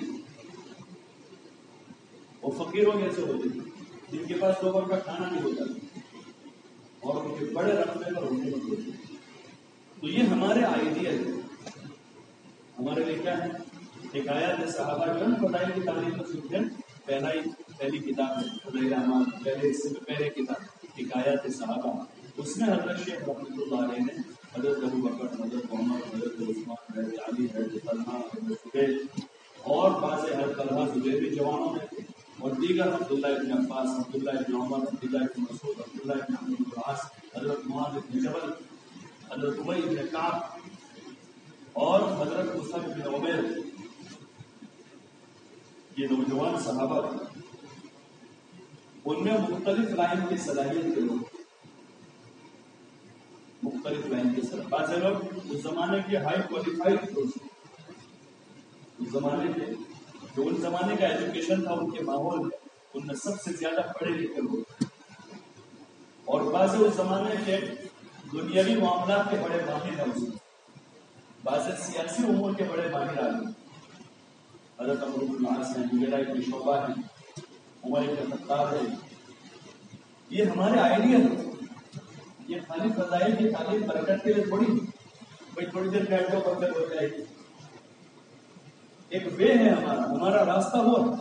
وہ فقیروں جیسے ہوتے تھے جن کے پاس دو وقت کا کھانا نہیں ہوتا، اور ان کے بڑے رقبے پر حکومت ہوتی۔ تو یہ ہمارے آئیڈیل ہمارے لیے کیا ہے؟ حکایات صحابہ جو ہے خدائی کی تعلیم میں سیکھیں، پہلا ہی پہلی کتاب ہے خدائی اعمال، پہلے حصے میں پہلے کتاب حکایات صحابہ، اس میں حضرت شیخ رحمۃ اللہ علیہ نے حضرت ابو بکر، حضرت عمر، حضرت عثمان، حضرت علی، حضرت طلحہ، حضرت زبیر اور بعض حضرت طلحہ زبیر بھی جوانوں میں تھے، اور دیگر عبداللہ ابن عباس، عبداللہ ابن عمر، عبداللہ ابن مسعود، عبداللہ ابن عمرو بن العاص، حضرت معاذ بن جبل، حضرت ابی بن کعب اور حضرت مصعب بن عمیر، یہ نوجوان صحابہ تھے، ان میں مختلف لائن کی صلاحیت کے لوگ، مختلف لائن کے صلاحیت، بعض لوگ اس زمانے کے ہائی کوالیفائڈ تھے، اس زمانے کے جو ان زمانے کا ایجوکیشن تھا، ان کے ماحول میں ان میں سب سے زیادہ پڑھے لکھے لوگ، اور بعض اس زمانے کے دنیاوی معاملات کے بڑے ماہر ہیں، اس میں بعض سیاسی امور کے بڑے ماہر آدمی، حضرت عمرو بن العاص ہیں، مغیرہ بن شعبہ ہیں، عمر بن خطاب ہے۔ یہ ہمارے آئیڈیل ہیں، یہ خالی فضائل کی تعلیم برکت کے لیے تھوڑی، بھائی تھوڑی دیر بیٹھ جاؤ برکت ہو جائے گی، ایک وے ہے ہمارا، ہمارا راستہ ہوا ہے،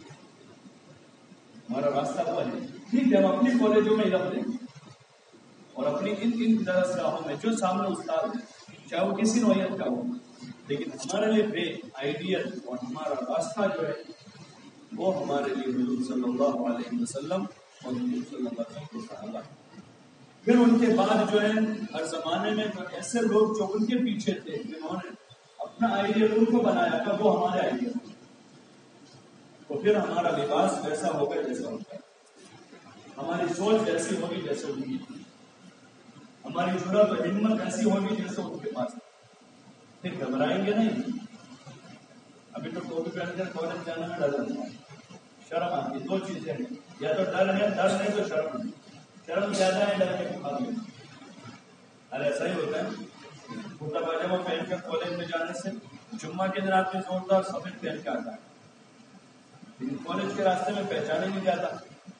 ہمارا راستہ ہوا ہے۔ ٹھیک ہے، ہم اپنی کالجوں میں علم دیں گے اور اپنی ان ان درسگاہوں میں جو سامنے استاد ہیں، چاہے وہ کسی نوعیت کا ہو، لیکن ہمارے لیے وے، آئیڈیل اور ہمارا راستہ جو ہے وہ ہمارے لیے حضور صلی اللہ علیہ وسلم اور حضور صلی اللہ علیہ وسلم کے صحابہ۔ پھر ان کے بعد جو ہے ہر زمانے میں جو ایسے لوگ جو ان کے پیچھے تھے، جنہوں نے اپنا آئیڈیل ان کو بنایا تھا، وہ ہمارے آئیڈیل، تو پھر ہمارا لباس ویسا ہوگا جیسا ہوتا ہے، ہماری سوچ ایسی ہوگی جیسے ان کی، ہماری جرأت و ہمت ایسی ہوگی جیسے ان کے پاس، پھر گھبرائیں گے نہیں۔ ابھی تو ٹوپی پہن کر کالج جانے میں ڈر لگتا ہے، شرم آتی، دو چیزیں ہیں، یا تو ڈر ہے، ڈر نہیں تو شرم ہے، شرم زیادہ ہے ڈر کے مقابلے میں، ارے ایسا ہی ہوتا ہے، کرتا پاجامہ پہن کر کالج میں جانے سے جمعہ کے دن آپ نے زوردار سفید پہن کے آتا ہے، لیکن کالج کے راستے میں پہچانے نہیں جاتا۔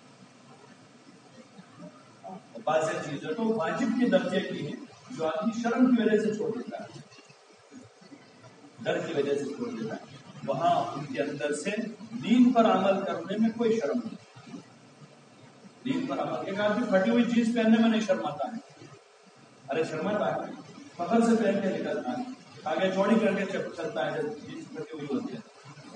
بعض چیزیں تو واجب کے درجے کی ہیں جو آدمی شرم کی وجہ سے چھوڑ دیتا ہے، ڈر کی وجہ سے چھوڑ دیتا ہے، وہاں ان کے اندر سے دین پر عمل کرنے میں کوئی شرم نہیں، دین پر عمل کے آدمی پھٹی ہوئی چیز پہننے میں نہیں شرماتا ہے، ارے شرماتا ہے، فخر سے پہن کے نکلتا ہے، آگے چوڑی کر کے چلتا ہے جب جینس پھٹی ہوئی ہوتی ہے.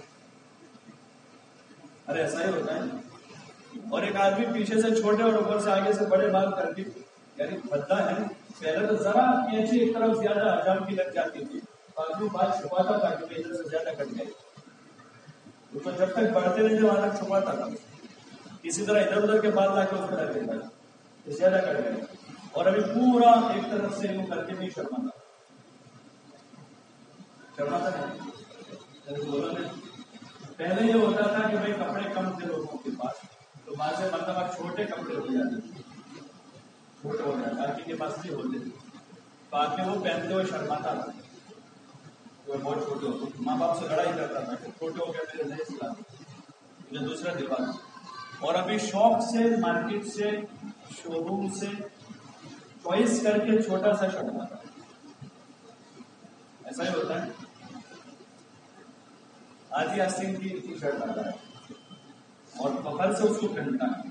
ارے ایسا ہی ہوتا ہے. اور ایک آدمی پیچھے سے چھوٹے اور اوپر سے آگے سے بڑے بال کر کے، یعنی بھدا ہے. پہلے تو ذرا کینچی ایک طرف زیادہ حجام کی لگ جاتی تھی، باقی بال چھپاتا تھا کہ ادھر سے زیادہ کٹ گئے. تو جب تک بڑھتے نہیں تھے وہاں تک چھپاتا تھا. اسی طرح ادھر ادھر کے بال لا کے اس میں رکھ دیتا ہے، زیادہ کٹ گئے. اور ابھی پورا ایک طرف سے یوں کر کے نہیں شرماتا. شرماتا نہیں بولو نہیں. پہلے یہ ہوتا تھا کہ بھائی کپڑے کم تھے لوگوں کے پاس، تو وہاں سے مطلب آپ چھوٹے کپڑے ہو جاتے تھے، چھوٹے ہو جاتے باقی کے پاس نہیں ہوتے تھے. باقی وہ پہنتے ہوئے شرماتا تھا، وہ بہت چھوٹے ہوتے، ماں باپ سے لڑائی کرتا تھا کہ چھوٹے ہو گئے میرے نہیں سلا مجھے دوسرا دلوا. اور ابھی شوق سے مارکیٹ سے شو روم سے چوائس کر کے چھوٹا سا شرٹ آتا ہے. ایسا ہی ہوتا ہے. آدھی آستین کی ٹی شرٹ آتا ہے اور فخر سے اس کو پہنتا ہے.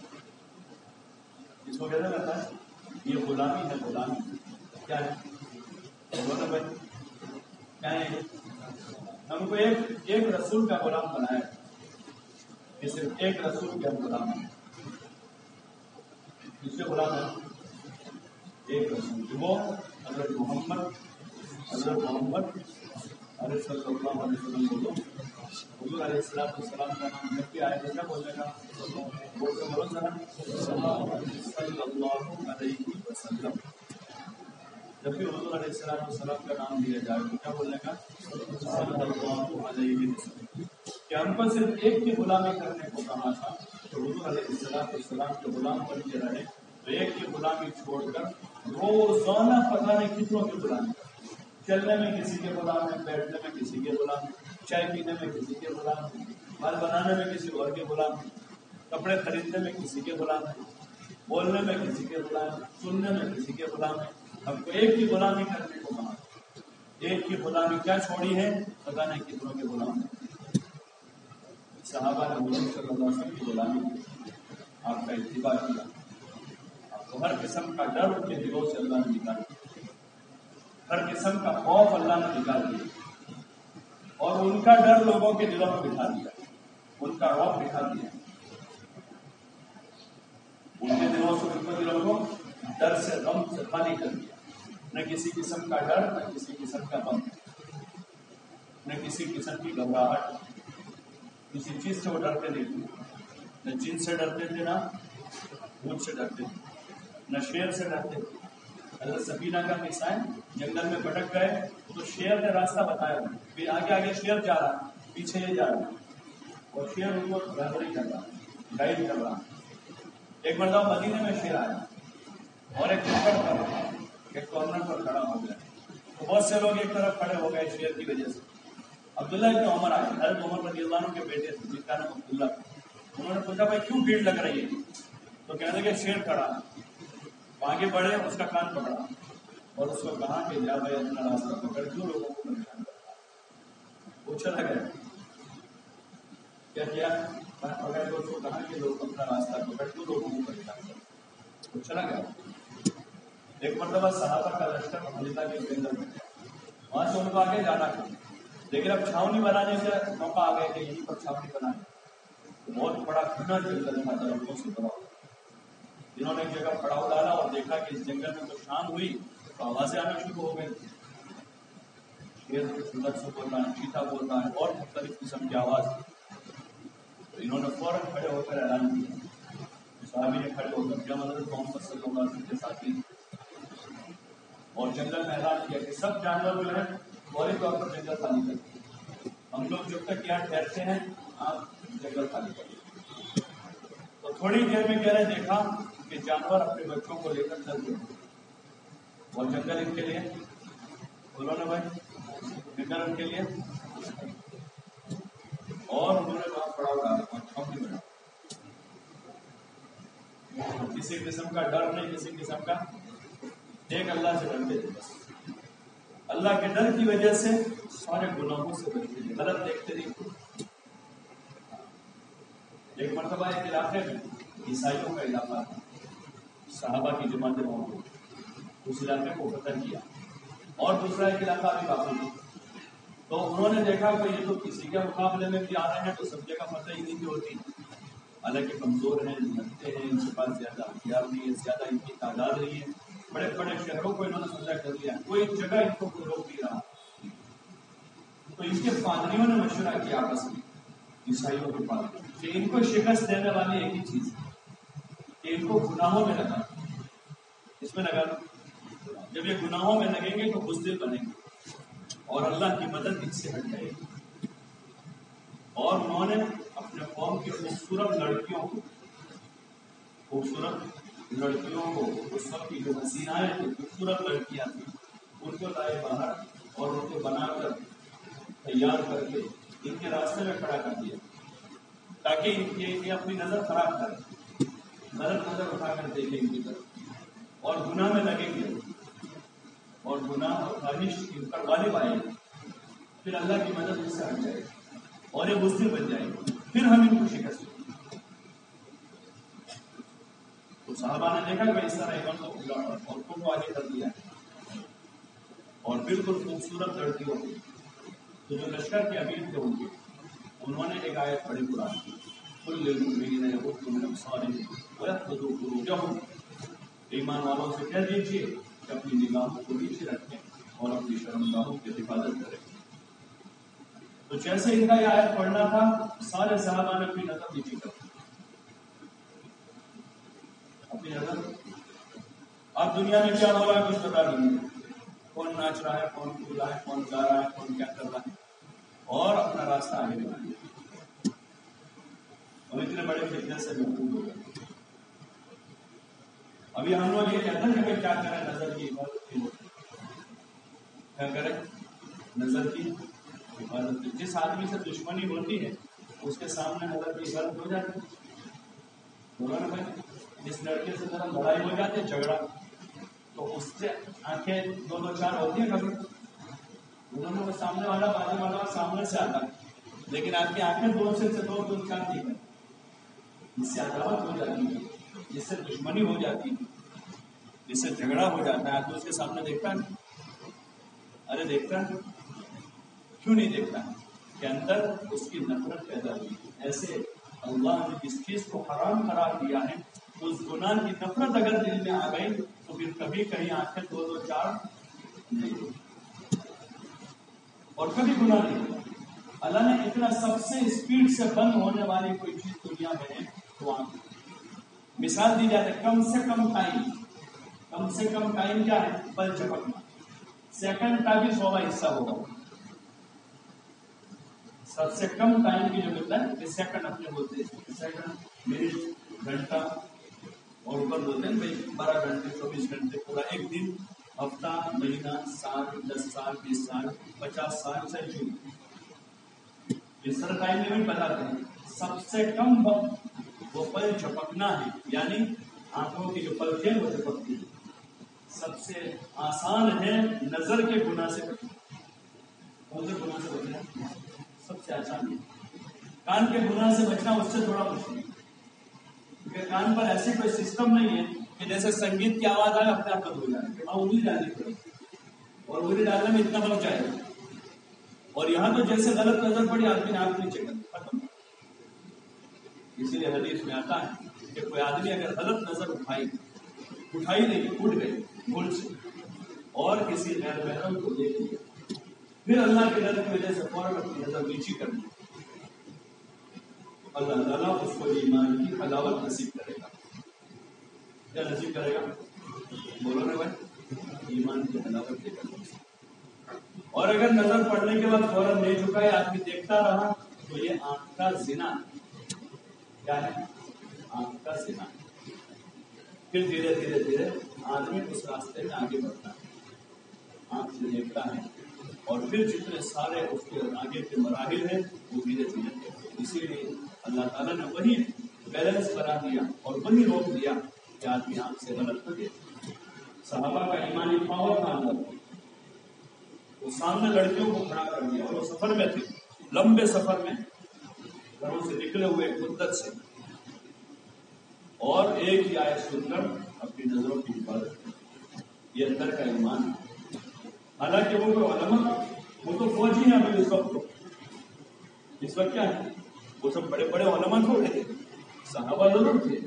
اس کو کیسا لگتا ہے؟ یہ غلامی ہے. غلامی کیا ہے بھائی؟ کیا ہے؟ ہم کو ایک ایک رسول کا غلام بنایا ہے کہ صرف ایک رسول کے ہم غلام ہیں. کس کے غلام ہے؟ ایک رسول، وہ حضرت محمد. حضرت محمد علیہ صلی اللہ علیہ وسلم بولو. حضور علیہ السلام السلام کا نام جب بھی آئے گا کیا بولے گا؟ بولتے بولو ذرا صلی اللہ علیہ وسلم. جب بھی حضور علیہ السلام السلام کا نام لیا جائے تو کیا بولنے کا؟ صلی اللہ علیہ وسلم. کہ ہم کو صرف ایک کی غلامی کرنے کو کہا تھا تو حضور علیہ السلام السلام کے غلام بن کے رہے. تو ایک کی غلامی چھوڑ کر روزانہ پتہ نہیں کتنوں کی غلامی. چلنے میں کسی کے غلام ہے، بیٹھنے میں کسی کے غلام ہے، چائے پینے میں کسی کے غلام ہے، مال بنانے میں کسی اور کے غلام ہے، کپڑے خریدنے میں کسی کے غلام ہے، بولنے میں کسی کے غلام ہے، سننے میں کسی کے غلام ہے. ہم کو ایک کی غلامی کرنے کو کہا. ایک کی غلامی کیا چھوڑی ہے؟ پتہ نہیں کتنوں کے غلام ہے. صحابہ نے حضور صلی اللہ علیہ وسلم کی غلامی کی، آپ کا اتباع کیا. آپ کو ہر قسم کا ڈر ان کے دلوں سے اللہ نے نکال دیا، ہر قسم کا خوف اللہ نے نکال دیا، اور ان کا ڈر لوگوں کے دلوں میں بٹھا دیا، ان کا رعب بٹھا دیا. ان کے دلوں سے ان کے دلوں کو ڈر سے غم سے خالی کر دیا. نہ کسی قسم کا ڈر، نہ کسی قسم کا غم، نہ کسی قسم کی گھبراہٹ. کسی چیز سے وہ ڈرتے نہیں تھے. نہ جن سے ڈرتے تھے، نہ بھوت سے ڈرتے تھے، نہ شیر سے ڈرتے تھے. حضرت سفینہ کا قصہ ہے، جنگل میں بھٹک گئے تو شیر نے راستہ بتایا، پھر آگے آگے شیر جا رہا، پیچھے یہ جا رہا، اور شیر ان کو رہبری کر رہا، گائیڈ کر رہا. ایک مرتبہ مدینے میں شیر آیا اور ایک چکر پر ایک کارنر پر کھڑا ہو گیا. تو بہت سے لوگ ایک طرف کھڑے ہو گئے شیر کی وجہ سے. عبداللہ ابن عمر آئے، حضرت عمر رضی اللہ عنہ کے بیٹے تھے جن کا نام عبداللہ. انہوں نے پوچھا بھائی کیوں بھیڑ لگ رہی ہے؟ تو کہنے لگے شیر کھڑا. آگے بڑھے، اس کا کان پکڑا اور اس کو کہا کہ جا بھائی اپنا راستہ پکڑ، کیوں لوگوں کو پریشان کرتا ہے؟ وہ چلا گیا. کیا کیا؟ کان پکڑ کے اس کو کہا کہ لوگ اپنا راستہ پکڑ، کیوں لوگوں کو پریشان کرتا ہے؟ وہ چلا گیا. ایک مرتبہ صحابہ کا لشکر مدینہ کے جنگل میں گیا، وہاں سے ان کو آگے جانا تھا، لیکن اب چھاونی بنانے کا موقع آ گیا کہ یہیں پر چھاونی بنائے. بہت بڑا گھنا جنگل تھا، درختوں سے بھرا ہوا. جنہوں نے ایک جگہ پڑاؤ ڈالا اور دیکھا کہ اس جنگل میں تو شام ہوئی تو آوازیں آنا شروع ہو گئی. شیر سندر سے بولتا ہے، چیتا بولتا ہے، اور مختلف قسم کی آواز. تو انہوں نے فوراً کھڑے ہو کر اعلان کیا. صحابی نے کھڑے ہو کر کیا حضرت محمد صلی اللہ علیہ وسلم کے ساتھی، اور جنگل میں اعلان کیا کہ سب جانور جو ہیں فوری طور پر جنگل خالی کریں. ہم لوگ جب تک یہاں ٹھہرتے ہیں آپ جنگل خالی کریں. تو تھوڑی دیر میں کہہ رہے دیکھا کہ جانور اپنے بچوں کو لے کر چل گئے، اور جنگل ان کے لیے بولو نا بھائی، جنگل ان کے لیے. اور انہوں نے وہاں پڑاؤ ڈالا اور چھاؤنی بنا. کسی قسم کا ڈر نہیں، کسی قسم کا، ایک اللہ سے ڈرتے تھے بس. اللہ کے ڈر کی وجہ سے سارے گناہوں سے بچتے تھے، غلط دیکھتے نہیں. ایک مرتبہ ایک علاقے میں عیسائیوں کا علاقہ تھا، صحابہ کی جماعتیں موجود. اس علاقے کو فتح کیا اور دوسرا ایک علاقہ بھی باقی تھا. تو انہوں نے دیکھا کہ یہ تو کسی کے مقابلے میں بھی آ رہے ہیں تو سب جگہ فتح ہی نہیں ہوتی، حالانکہ کمزور ہیں، لڑتے ہیں، ان کے پاس زیادہ ہتھیار نہیں ہے، زیادہ ان کی تعداد نہیں ہے، بڑے بڑے شہروں کو انہوں نے فتح کر لیا، کوئی جگہ ان کو کوئی روک نہیں رہا. تو ان کے پادریوں نے مشورہ کیا آپس میں، عیسائیوں کے پادری، کہ ان کو شکست دینے والی ایک ہی چیز ہے کہ ان کو گناہوں میں لگا، اس میں لگا دو. جب یہ گناہوں میں لگیں گے تو بزدل بنیں گے اور اللہ کی مدد ان سے ہٹ جائے گی. اور انہوں نے اپنے قوم کی خوبصورت لڑکیوں کو خوبصورت لڑکیوں کو اس وقت کی جو حسینائیں تھیں، خوبصورت لڑکیاں تھیں، ان کو لائے باہر اور ان کو بنا کر تیار کر کے ان کے راستے میں کھڑا کر دیا تاکہ ان کے یہ اپنی نظر خراب کریں، غلط نظر اٹھا کر دیکھیں ان کی طرف اور گناہ میں لگیں گے اور گناہ اور خواہش ان پر غالب آئے گی. پھر اللہ کی مدد ان سے ہٹ جائے گی اور یہ بزدل بن جائے گی، پھر ہم ان کو شکست دیں گے. تو صحابہ نے دیکھا کہ اس طرح ایک عورتوں کو آگے کر دیا اور بالکل خوبصورت لڑکیوں کو. تو جو لشکر کے امیر تھے ان کے انہوں نے ایک آیت پڑھی قرآن کی، کل للمؤمنین یغضوا من ابصارہم ویحفظوا فروجہم، ایمان والوں سے کہہ دیجیے کہ اپنی نگاہوں کو نیچے رکھیں اور اپنی شرمگاہوں کی حفاظت کریں. تو جیسے ان کا یہ آیت پڑھنا تھا، سارے صحابہ نے اپنی نظر نیچے کر دی، اپنی نظر. اب دنیا میں کیا ہو رہا ہے کچھ پتا نہیں ہے، کون ناچ رہا ہے، کون کود رہا ہے، کون گا رہا ہے، کون کیا کر رہا ہے، اور اپنا راستہ آگے بڑھا لیا. ہم اتنے بڑے فتنے سے محفوظ ہو گئے. ابھی ہم لوگ یہ کہتے ہیں کہ کیا کریں نظر کی حفاظت کی، کیا کریں نظر کی حفاظت کی. جس آدمی سے دشمنی ہوتی ہے اس کے سامنے نظر کی حفاظت ہو جاتی ہے. بولا نا بھائی، جس لڑکے سے ذرا لڑائی ہو جاتی ہے، جھگڑا، تو اس سے آنکھیں دو دو چار ہوتی ہیں کبھی. انہوں نے وہ سامنے والا بازو والا سامنے سے آتا ہے، لیکن آپ کی آنکھیں دو سے دو دو چار نہیں ہے، جس سے عداوت ہو جاتی ہے، جس سے دشمنی ہو جاتی ہے، جس سے جھگڑا ہو جاتا ہے، تو اس کے سامنے دیکھتا ہے. ارے دیکھتا ہے، کیوں نہیں دیکھتا ہے؟ کہ اندر اس کی نفرت پیدا ہوئی. ایسے اللہ نے جس چیز کو حرام قرار دیا ہے، اس گناہ کی نفرت اگر دل میں آ گئی تو پھر کبھی کہیں آنکھیں دو دو چار نہیں اور کبھی گناہ نہیں ہوگا. اللہ نے اتنا سب سے اسپیڈ سے بند ہونے والی کوئی چیز دنیا میں ہے تو آنکھ. مثال دی جاتی ہے، کم سے کم ٹائم کم سے کم ٹائم کیا ہے؟ بل جھپکنا. سیکنڈ کا بھی سوواں حصہ ہوگا. سب سے کم ٹائم کی جو ملتا ہے سیکنڈ اپنے بولتے ہیں، سیکنڈ، منٹ، گھنٹہ، اور اوپر بولتے ہیں بھائی بارہ گھنٹے، چوبیس گھنٹے، پورا ایک دن، ہفتہ، مہینہ، سال، دس سال، بیس سال، پچاس سال، سینچری. اس طرح ٹائم لمٹ بتاتے ہیں. سب سے کم وقت وہ پل جھپکنا ہے، یعنی آنکھوں کی جو پلکیں وہ جھپکتی ہیں. سب سے آسان ہے نظر کے گناہ سے بچنا. کون سے گناہ سے بچنا؟ سب سے آسان ہے. کان کے گناہ سے بچنا اس سے تھوڑا مشکل ہے، کیونکہ کان پر ایسے کوئی سسٹم نہیں ہے کہ جیسے سنگیت کی آواز آئے اپنے آپ بند ہو جائے، کہ انگلی ڈالنی پڑے اور انگلی ڈالنے میں اتنا وقت جائے گا. اور یہاں تو جیسے غلط نظر پڑی آدمی نے آنکھ نیچے کر ختم. اسی لیے حدیث میں آتا ہے کہ کوئی آدمی اگر غلط نظر اٹھائی اٹھائی نہیں اٹھ گئی بھول سے اور کسی غیر محرم کو دیکھ لیا، پھر اللہ کے ڈر کی وجہ سے فوراً اپنی نظر نیچی کر دی، اللہ تعالیٰ اس کو ایمان کی حلاوت نصیب کرے گا. کیا نصیب کرے گا؟ بولو نا بھائی، ایمان کی حلاوت دے گا. اور اگر نظر پڑنے کے بعد فوراً نہیں جھکائے، آدمی دیکھتا رہا، تو یہ آنکھ کا زنا. کیا ہے؟ آنکھ کا زنا. پھر دھیرے دھیرے دھیرے آدمی اس راستے میں آگے بڑھتا ہے، آنکھ سے دیکھتا ہے، اور پھر جتنے سارے اس کے آگے کے مراحل ہیں وہ دھیرے دھیرے. اسی لیے اللہ تعالیٰ نے وہی بیلنس بنا دیا اور وہی روک دیا کہ آدمی آنکھ سے غلط نہ دیکھے. صحابہ کا ایمانی پاور کا اندر وہ سامنے لڑکیوں کو کھڑا کر دیا، اور وہ سفر میں تھے، لمبے سفر میں، گھروں سے نکلے ہوئے مدت سے، اور ایک ہی آیت سن کر اپنی نظروں کی حفاظت کی. یہ اندر کا ایمان ہے. حالانکہ وہ کوئی علماء وہ تو فوجی ہیں ابھی اس وقت تو اس وقت کیا ہے وہ سب بڑے بڑے علماء تھوڑے تھے. صحابہ ضرور تھے,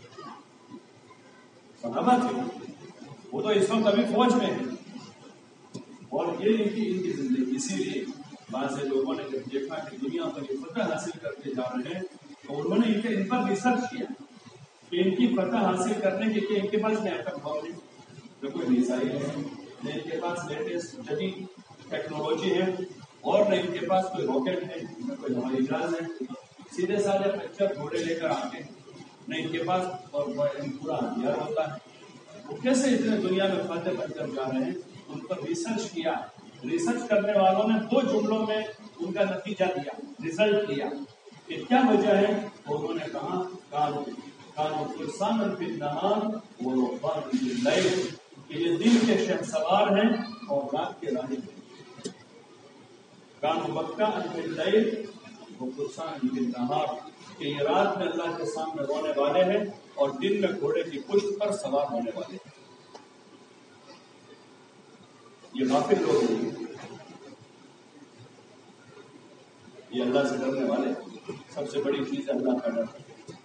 صحابہ تھے, وہ تو اس وقت ابھی فوج میں ہیں. اور یہ نہیں کہ ان کی زندگی, اسی لیے بعض سے لوگوں نے جب دیکھا کہ دنیا پر یہ فتح حاصل کرتے جا رہے ہیں تو انہوں نے ان کے ان پر ریسرچ کیا کہ ان کی فتح حاصل کرنے کے لیے ان کے پاس نیا ٹیکنالوجی جو کوئی میزائل ہے, نہ ان کے پاس لیٹسٹ جدید ٹیکنالوجی ہے, اور نہ ان کے پاس کوئی راکٹ ہے, نہ کوئی ہوائی جہاز ہے, سیدھے سادھے پچر گھوڑے لے کر آتے ہیں, نہ ان کے پاس اور پورا ہتھیار ہوتا ہے. وہ کیسے اتنے دنیا میں فتح بن کر جا رہے ہیں؟ ان پر ریسرچ کیا. ریسرچ کرنے والوں نے دو جملوں میں ان کا نتیجہ دیا, رزلٹ دیا کہ کیا وجہ ہے. انہوں نے کہا کانو کانو فرسان فی النہار ورہبان فی اللیل, کہ یہ دن کے شہسوار ہیں اور رات کے راہی ہیں. کانو مکان فی اللیل وفرسان فی النہار, کہ یہ رات میں اللہ کے سامنے رونے والے ہیں اور دن میں گھوڑے کی پشت پر سوار ہونے والے ہیں. یہ غافل لوگ نہیں, یہ اللہ سے ڈرنے والے. سب سے بڑی چیز ہے اللہ کا ڈر.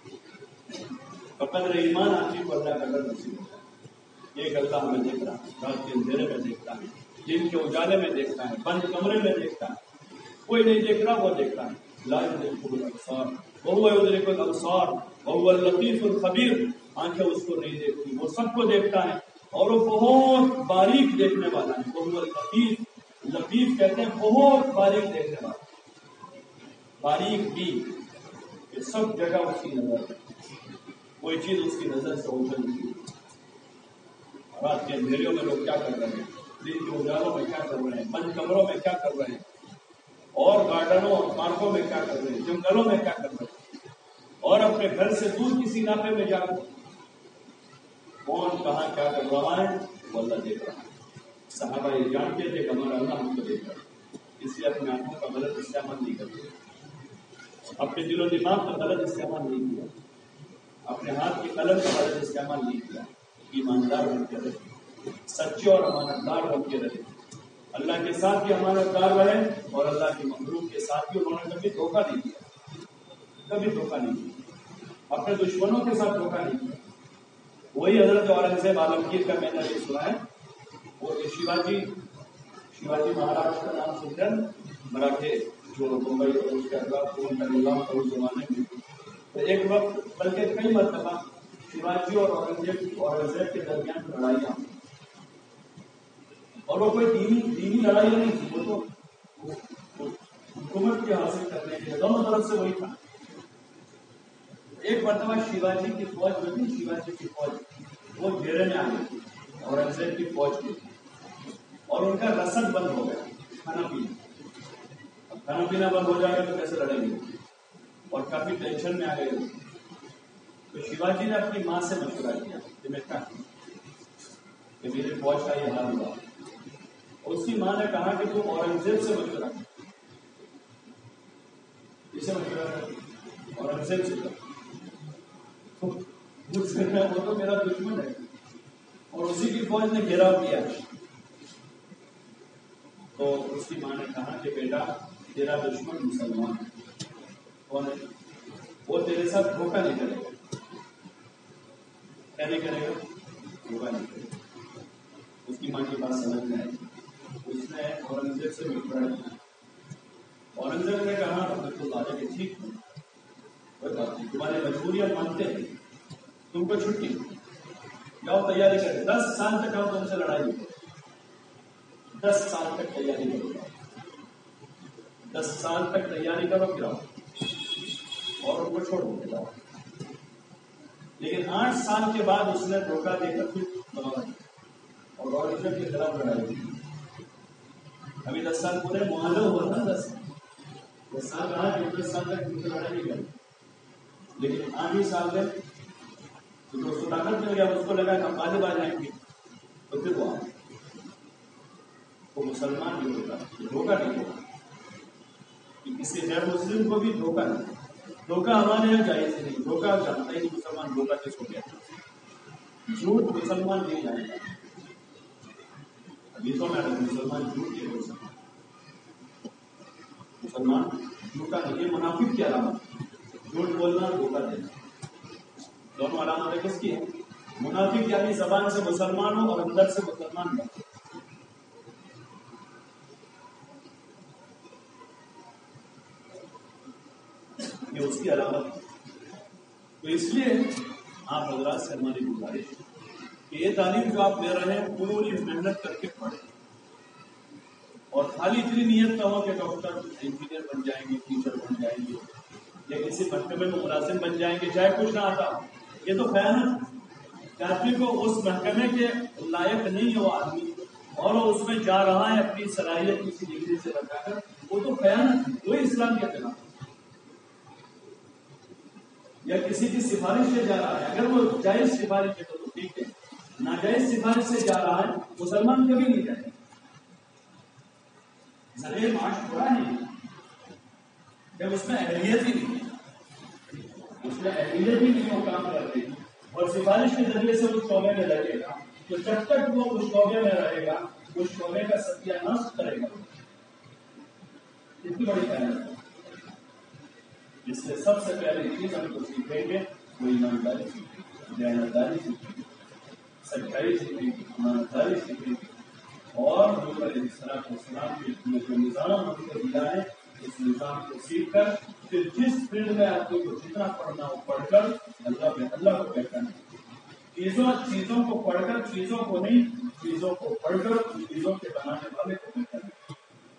فقدر ایمان آدمی کو اللہ کا ڈر نصیب ہوتا ہے. ایک اللہ ہمیں دیکھ رہا ہے, رات کے اندھیرے میں دیکھتا ہے, دن کے اجالے میں دیکھتا ہے, بند کمرے میں دیکھتا ہے, کوئی نہیں دیکھ رہا وہ دیکھ رہا ہے. لا یدرکہ الابصار وہو یدرک الابصار وہو اللطیف الخبیر. آنکھیں اس کو نہیں دیکھتی, وہ سب کو دیکھتا ہے اور وہ بہت باریک دیکھنے والا ہے. وہو اللطیف, لطیف کہتے ہیں بہت باریک دیکھنے والا, باریک بھی, یہ سب جگہ اس کی نظر ہے, کوئی چیز اس کی نظر سے اوجھل نہیں. رات کے اندھیریوں میں لوگ کیا کر رہے ہیں, دن کے اجالوں میں کیا کر رہے ہیں, بند کمروں میں کیا کر رہے ہیں, اور گارڈنوں اور پارکوں میں کیا کر رہے ہیں, جنگلوں میں کیا کر رہے ہیں, اور اپنے گھر سے دور کسی علاقے میں جا کر کون کہاں کیا کر رہا ہے وہ اللہ دیکھ رہا ہے. صحابہ یہ جانتے تھے کہ ہمارا اللہ ہم کو دیکھ رہا ہے, اس لیے اپنے آنکھوں کا غلط استعمال نہیں کرتے, اپنے دل و دماغ کا غلط استعمال نہیں کیا, اپنے ہاتھ کی قلم کا غلط استعمال نہیں کیا. ایماندار بن کے رہے, سچے اور امانت دار بن کے رہے, اللہ کے ساتھ بھی امانت دار رہے اور اللہ کے مخلوق کے ساتھ بھی انہوں نے کبھی دھوکہ نہیں دیا, کبھی دھوکہ نہیں دیا, اپنے دشمنوں کے ساتھ دھوکہ نہیں کیا. وہی حضرت اورنگزیب عالمگیر کا میں نے یہ سنا ہے, وہ شیواجی شیواجی مہاراج کا نام سنتے ہیں, مراٹھے جو ممبئی اور اس کے اطراف کو ان کا نظام تھا اس زمانے میں. تو ایک وقت بلکہ کئی مرتبہ شیواجی اور اورنگزیب اورنگزیب کے درمیان لڑائیاں, اور وہ کوئی دینی دینی لڑائی نہیں تھی, وہ تو حکومت کے حاصل کرنے کے لیے دونوں طرف سے وہی تھا. ایک مرتبہ شیواجی کی فوج جو تھی, شیواجی کی فوج وہ گھیرے میں آ گئی تھی اورنگزیب کی فوج کی, اور ان کا رسد بند ہو گیا, کھانا پینا. اب کھانا پینا بند ہو جائے گا تو کیسے لڑیں گے, اور کافی ٹینشن میں آ گئے. تو شیواجی نے اپنی ماں سے مشورہ کیا کہ میں کیا کہ میری فوج کا یہ حال ہوا. اس کی ماں نے کہا کہ تم اورنگزیب سے مشورہ کر. اسے مشورہ کر, اورنگزیب سے کر, وہ تو میرا دشمن ہے اور اسی کی فوج نے گھیراؤ کیا. تو اس کی ماں نے کہا کہ بیٹا تیرا دشمن مسلمان ہے, کون ہے, وہ تیرے ساتھ دھوکہ نہیں کرے گا. کیا نہیں کرے گا, دھوکہ نہیں کرے گا. اس کی ماں کی بات سمجھ میں آئی, اس نے اورنگزیب سے مشورہ کیا. اورنگزیب نے کہا رحمۃ اللہ علیہ کہ ٹھیک ہے, کوئی بات نہیں, تمہاری مجبوریاں مانتے ہیں, تم کو چھٹی, جاؤ تیاری کرے, دس سال تک آؤ تم سے لڑائی ہو, دس سال تک تیاری کرو, دس سال تک تیاری کرو پھر آؤ, اور ان کو چھوڑ دو جاؤ. لیکن آٹھ سال کے بعد اس نے دھوکہ دے کر پھر بغاوت کی اور اورنگزیب کے خلاف لڑائی کی. ابھی دس سال پورے معاہدہ ہوا تھا, دس دس سال رہا کہ دس سال تک ان سے لڑائی نہیں کری, لیکن آٹھ ہی سال میں تو اس کو طاقت مل گیا, اس کو لگا کہ ہم بعد بعد آئیں گے, تو پھر وہ آئے. وہ مسلمان بھی ہوتا, دھوکہ نہیں ہوگا, کسی غیر مسلم کو بھی دھوکہ نہیں. دھوکہ ہمارے یہاں جائز ہی نہیں, دھوکہ جانتا ہی نہیں مسلمان, دھوکہ کس کو کہتے ہیں, جھوٹ مسلمان نہیں جانتا, حدیثوں میں مسلمان جھوٹ نہیں بول سکتا، مسلمان جھوٹا نہیں، یہ منافق کی علامت، جھوٹ بولنا دھوکہ دینا، دونوں علامتیں کس کی ہے؟ منافق یعنی زبان سے مسلمان ہو اور اندر سے مسلمان نہ ہو، یہ اس کی علامت ہے۔ تو اس لیے آپ حضرات سے ہماری گزارش کہ یہ تعلیم جو آپ لے رہے ہیں پوری محنت کر کے پڑھیں، اور خالی اتنی نیت نہ ہو کہ ڈاکٹر انجینئر بن جائیں گے، ٹیچر بن جائیں گے، یا کسی محکمے میں ملازم بن جائیں گے چاہے کچھ نہ آتا، یہ تو خیانت ہے۔ آدمی کو اس محکمے کے لائق نہیں ہے وہ آدمی، اور وہ اس میں جا رہا ہے اپنی صلاحیت کسی ڈگری سے بتا کر، وہ تو خیانت ہے، وہی اسلام کے خلاف۔ یا کسی کی سفارش سے جا رہا ہے، اگر وہ جائز سفارش ہے تو ٹھیک ہے، ناجائز سفارش سے جا رہا ہے مسلمان کبھی نہیں جائے۔ ذریعہ معاش برا نہیں جب اس میں اہلیت ہی نہیں ہے، اس میں اہلیت ہی نہیں وہ کام کرتے ہیں اور سفارش کے ذریعے سے اس شعبے میں لگے گا، تو جب تک وہ اس شعبے میں رہے گا اس شعبے کا ستیہ ناش کرے گا۔ اتنی بڑی محنت ہے، اس سے سب سے پہلی چیز ہم کو سیکھیں گے وہ ایمانداری سیکھیں گے، دیانتداری سیکھیں گے، سچائی سیکھیں گے، امانتداری سیکھیں گے، اور حضور علیہ السلام کے جو نظام ہم کو دیا ہے اس نظام کو سیکھ کر پھر جس فیلڈ میں آپ کو جتنا پڑھنا ہو پڑھ کر اللہ پہ اللہ کو پہچانا ہے۔ چیزوں چیزوں کو پڑھ کر چیزوں کو نہیں، چیزوں کو پڑھ کر چیزوں کے بنانے والے کو پہچانا ہے،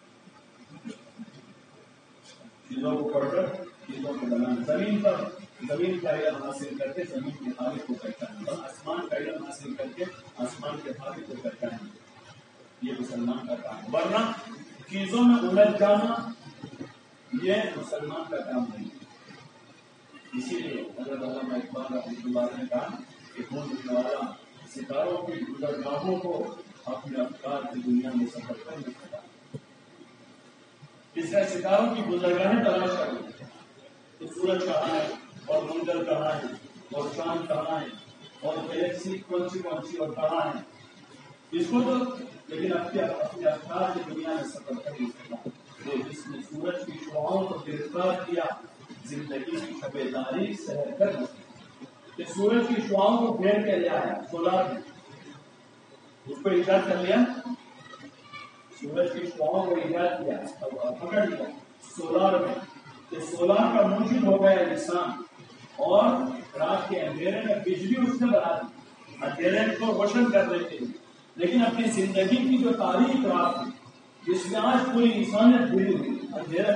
چیزوں کو پڑھ کر چیزوں کو بنانا، زمین پر زمین کا علم حاصل کر کے زمین کے خالق کو پہچانا، آسمان کا علم حاصل کر کے آسمان کے خالق کو پہچانا، یہ مسلمان کا کام ہے۔ ورنہ چیزوں میں الجھ جانا یہ مسلمان کا کام نہیں ہے۔ اسی لیے حضرت علامہ اقبال رحمۃ اللہ نے کہا کہ کون والا ستاروں کی گزرگاہوں کو اپنے افکار کی دنیا میں سفر کر نہیں سکتا، اس کا ستاروں کی گزرگاہیں تلاش کریں تو سورج کہاں ہے اور منگل کہاں ہے اور چاند کہاں ہے اور گلیکسی کون سی کون سی اور کہاں ہے، اس کو تو لیکن اپنے اپنے افکار کی دنیا میں سفر کر نہیں سکتا۔ تو جس نے سورج کی شعاؤں کو گرفتار کیا زندگی کی شب تاریخ سحر کر نہ سکتا، کہ سورج کی شعاؤں کو گھیر کے لیا ہے سولار میں، اس کو ایجاد کر لیا، سورج کی شعاؤں کو ایجاد کیا اور پکڑ لیا سولار میں، کہ سولار کا موجود ہو گیا انسان، اور رات کے اندھیرے میں بجلی اس نے بنا دی، اندھیرے کو روشن کر دیتے ہیں، لیکن اپنی زندگی کی جو تاریخ رات ہے جس میں آج پوری انسانیت گھری ہوئی اندھیرے،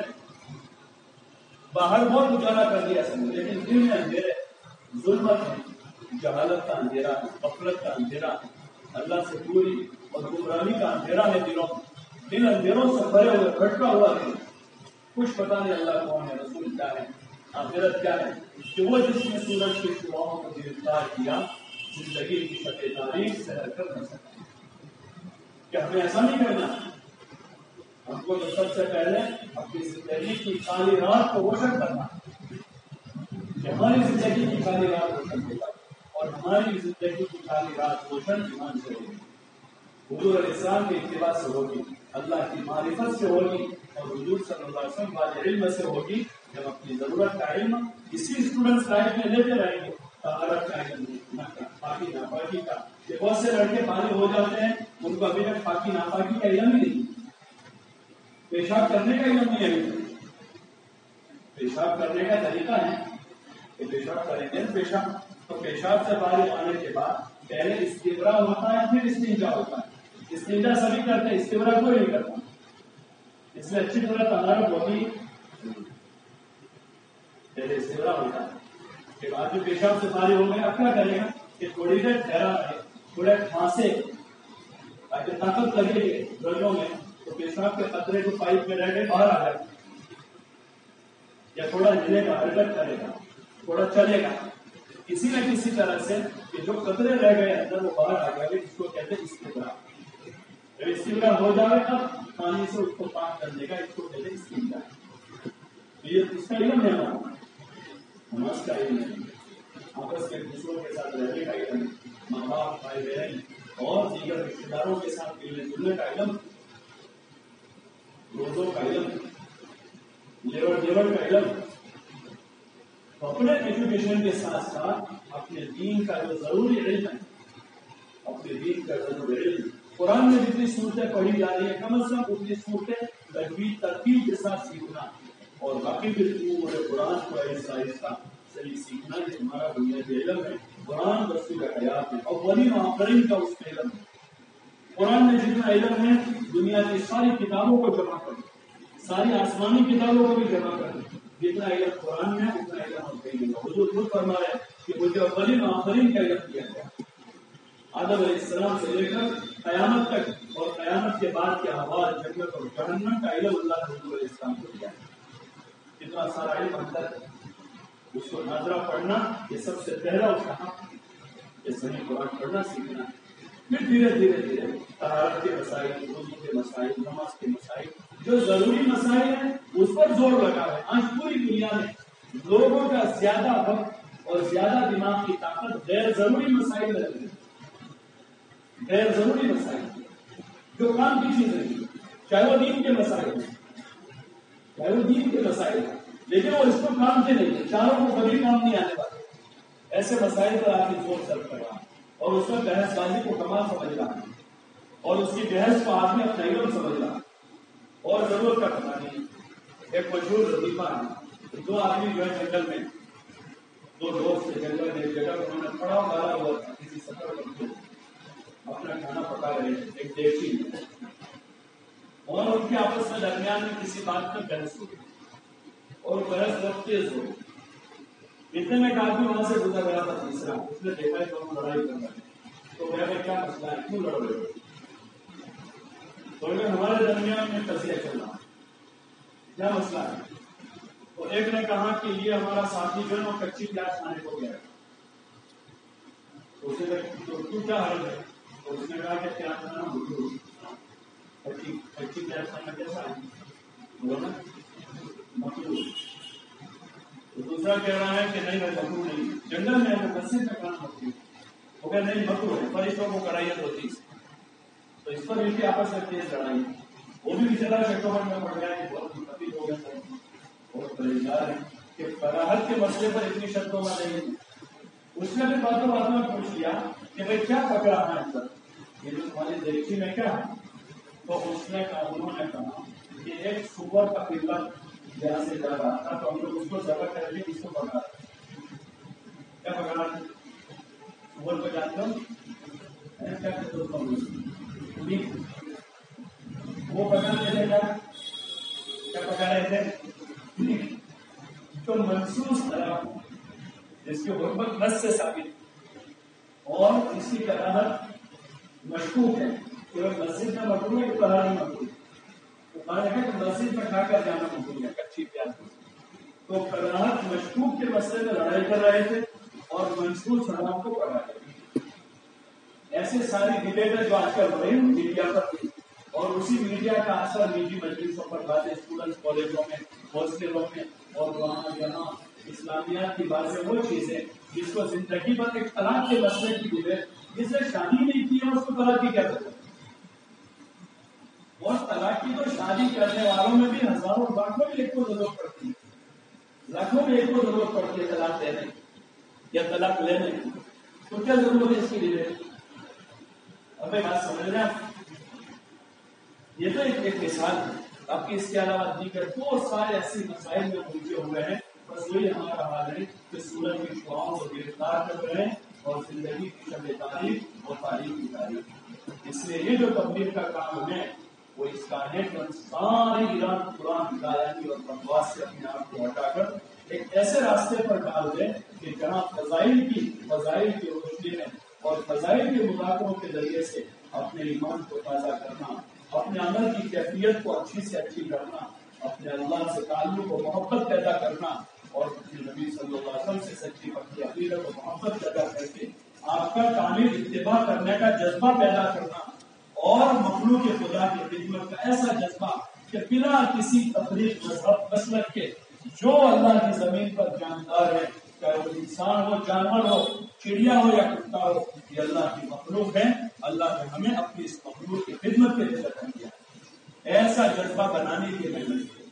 باہر بہت اجالا کر دیا سب نے، لیکن دل میں اندھیرے، ظلمت ہے، جہالت کا اندھیرا ہے، غفلت کا اندھیرا ہے، اللہ سے دوری اور گمراہی کا اندھیرا ہے دلوں میں، دل اندھیروں سے بھرے ہوئے بھٹکا ہوا ہے، کچھ پتا نہیں اللہ کون ہے، رسول کیا ہے، آخرت کیا ہے، کہ وہ جس نے سورج کی شعاؤں کو گرفتار کیا زندگی کی شب تاریخ سحر کر نہ سکتا۔ کیا ہمیں ایسا نہیں کرنا؟ ہم کو تو سب سے پہلے اپنی زندگی کی کالی رات کو روشن کرنا، کہ ہماری زندگی کی کالی رات روشن ہوگا، اور ہماری زندگی کی کالی رات روشن ایمان سے ہوگی، حضور علیہ السلام کی اتباع سے ہوگی، اللہ کی معرفت سے ہوگی، اور حضور صلی اللہ علیہ وسلم والے علم سے ہوگی۔ جب اپنی ضرورت کا علم اسی اسٹوڈنٹس لائف میں لیتے رہیں گے، طہارت کا علم، پاکی ناپاکی کا، کہ بہت سے لڑکے بالغ ہو جاتے ہیں ان کو ابھی تک پاکی ناپاکی کا علم ہی نہیں، پیشاب کرنے کا علم نہیں ہے، پیشاب کرنے کا طریقہ ہے کہ پیشاب کریں گے، پیشاب تو پیشاب سے بالغ آنے کے بعد پہلے استبرا ہوتا ہے پھر استنجا ہوتا ہے، استنجا سبھی کرتے ہیں، استبرا کوئی نہیں کرتا، اس میں اچھی طرح طہارت ہوتی، پہلے استبرا ہوتا ہے، کہ بعد میں پیشاب سے فارغ ہو گئے، اب کیا کرے گا کہ تھوڑی دیر ٹھہرا رہے، تھوڑے کھانسے تاکہ طاقت لگے گی گردوں میں، تو پیشاب کے قطرے جو پائپ میں رہ گئے باہر آ جائے، یا تھوڑا ہلے گا، حرکت کرے گا، تھوڑا چلے گا، کسی نہ کسی طرح سے کہ جو قطرے رہ گئے اندر وہ باہر آ جائے، اس کو کہتے ہیں استبرا۔ جب استبرا ہو جائے تب پانی سے اس کو پاک کرنے کا، اس کو کہتے ہیں استنجا۔ یہ اس کا علم ہے، ہمارا نماز کا علم ہے، آپس کے دوسروں کے ساتھ رہنے کا علم ہے، ماں باپ بھائی بہن اور دیگر رشتے داروں کے ساتھ ملنے جلنے کا علم، روزوں کا علم، لیور دیور کا علم، اپنے ایجوکیشن کے ساتھ ساتھ اپنے دین کا جو ضروری علم ہے، اپنے دین کا ضروری علم، قرآن میں جتنی صورتیں پڑھی جا رہی ہیں کم از کم اتنی صورتیں تجوید ترتیب کے ساتھ سیکھنا، اور باقی بھی پورے قرآن کو آہستہ آہستہ صحیح سیکھنا، یہ ہمارا بنیادی علم ہے۔ قرآن رسول حیات ہے، اولین و آخرین کا اس کا علم ہے۔ قرآن میں جتنا علم ہے دنیا کی ساری کتابوں کو جمع کریں، ساری آسمانی کتابوں کو بھی جمع کریں، جتنا علم قرآن میں ہے اتنا علم ہم کہیں گے۔ حضور خود فرما رہے ہیں کہ مجھے اولین و آخرین کا علم دیا گیا، آدم علیہ السلام سے لے کر قیامت تک اور قیامت کے بعد کے احوال جنت اور جہنم کا علم اللہ نے حضور علیہ السلام کو دیا ہے۔ اتنا سارا علم اندر ہے، اس کو ناظرہ پڑھنا یہ سب سے پہلا اس کا حق ہے، یہ صحیح قرآن پڑھنا سیکھنا، پھر دھیرے دھیرے دھیرے طہارت کے مسائل، وضو کے مسائل، نماز کے مسائل، جو ضروری مسائل ہیں اس پر زور لگا ہے۔ آج پوری دنیا میں لوگوں کا زیادہ وقت اور زیادہ دماغ کی طاقت غیر ضروری مسائل میں لگی ہے، غیر ضروری مسائل جو کام کی چیز نہیں، چاہے وہ دین کے مسائل ہیں، چاہے وہ دین کے مسائل ہیں، لیکن وہ اس کو کام کے نہیں ہے، چاروں کو کبھی کام نہیں آنے والے، ایسے مسائل پر آپ کی زور سر کر رہا ہے اور اس میں بحث بازی کو کمال سمجھ رہا ہے اور اس کی بحث کو آدمی اپنا علم سمجھ رہا ہے اور ضرورت کا پتہ نہیں۔ ایک مشہور لطیفہ ہے، دو آدمی جو ہے جنگل میں، دو دوست تھے جنگل میں، ایک جگہ انہوں نے پڑا ڈالا ہوا تھا کسی سفر پر، اپنا کھانا پکا رہے تھے ایک دیکھی میں، اور ان کے آپس میں درمیان میں کسی بات پر بحث ہوئی اور بحث بہت تیز ہو، اتنے میں ایک آدمی وہاں سے گزر رہا تھا تیسرا، اس نے دیکھا ہے تو ہم لڑائی کر رہے ہیں، تو وہ کیا مسئلہ ہے، کیوں لڑ رہے ہو؟ تو ہمارے درمیان میں قضیہ چل رہا کیا مسئلہ ہے؟ تو ایک نے کہا کہ یہ ہمارا ساتھی جو ہے وہ کچی پیاز کھانے کو گیا، تو تو کیا حل ہے؟ تو اس نے کہا کہ پیاز کھانا مکروہ ہے، کچی پیاز کھانا کیسا ہے؟ بولو نا مکروہ۔ تو دوسرا کہہ رہا ہے کہ نہیں میں مکروہ نہیں، جنگل میں ہے مسجد میں کھانا مکروہ، وہ کہ نہیں مکروہ ہے، فرشتوں کو کرائیت ہوتی ہے۔ تو اس پر ان کی آپس میں تیز لڑائی، وہ بھی بچارا شکومن میں پڑ گیا کہ بہت متفق ہو گیا، بہت پریشان ہے کہ فراہت کے مسئلے پر اتنی شرطوں میں نہیں۔ اس نے بھی باتوں باتوں میں پوچھ لیا کہ بھائی کیا پکڑا ہے اندر، یہ جو تمہاری دیکھی میں کیا ہے؟ تو اس نے کہا، انہوں نے کہا کہ ایک سور کا پلا یہاں سے جا رہا تھا، تو ہم لوگ اس کو ذبح کر کے اس کو پکڑا، کیا پکڑا؟ سور کو جانتے ہو کیا کہتے ہو؟ وہ پکڑنے تھے کیا کیا پکڑ رہے تھے؟ تو منسوس طرح جس کی حرمت نص سے ثابت اور اس کی کراہت مشکوک ہے کہ وہ مسجد میں مکروہ ہے کہ باہر نہیں مکروہ، تو کہا ہے کہ مسجد میں کھا کر جانا مکروہ ہے کچی پیاز، تو کراہت مشکوک کے مسئلے میں لڑائی کر رہے تھے اور منسوس حرام کو پڑھا رہے تھے۔ ایسے ساری ڈبیٹیں جو آج کل ہو رہی ہیں میڈیا پر، اور اسی میڈیا کا اثر نجی مجلسوں پر باتیں، اسٹوڈنٹس کالجوں میں، ہاسٹلوں میں اور وہاں یہاں اسلامیات کی باتیں، وہ چیزیں جس کو زندگی پر ایک طلاق کے مسئلے کی ڈبیٹ، جس نے شادی نہیں کی ہے اس کو طلاق کی کیا کرتے ہیں، اور طلاق کی تو شادی کرنے والوں میں بھی ہزاروں لاکھوں میں ایک کو ضرورت پڑتی ہے، لاکھوں میں ایک کو ضرورت پڑتی ہے طلاق دینے یا طلاق لینے کی، تو کیا ضرورت ہے اس کی ڈبیٹ؟ اب بات سمجھ رہے ہیں؟ یہ تو ایک ایک مثال ہے، اب اس کے علاوہ دیگر بہت سارے ایسے مسائل میں الجھے ہوئے ہیں، بس وہی ہمارا حال ہے کہ سورج کی شعاؤں کو گرفتار کر رہے ہیں اور زندگی کی شب تاریخ اور تاریخ کی تاریخ۔ اس لیے یہ جو تبلیغ کا کام ہے وہ اس کا ہے کہ سارے ایران قرآن ہدایتی اور بکواس سے اپنے آپ کو ہٹا کر ایک ایسے راستے پر ڈال دیں کہ جہاں فضائل کی فضائل کی روشنی میں اور فضائل کے مذاکروں کے ذریعے سے اپنے ایمان کو تازہ کرنا، اپنے عمل کی کیفیت کو اچھی سے اچھی کرنا، اپنے اللہ سے تعلق و محبت پیدا کرنا اور نبی صلی اللہ علیہ وسلم سے سچی پکی عقیدت و محبت پیدا کر کے آپ کا کامل اتباع کرنے کا جذبہ پیدا کرنا اور مخلوق خدا کی خدمت کا ایسا جذبہ کہ بنا کسی تفریق مذہب مسلک کے جو اللہ کی زمین پر جاندار ہے چاہے وہ انسان ہو، جانور ہو، چڑیا ہو یا کتا ہو، یہ اللہ کی مخلوق ہے. اللہ نے ہمیں اپنی اس مخلوق کی خدمت کے لیے پیدا کیا. ایسا جذبہ بنانے کی محنت کی،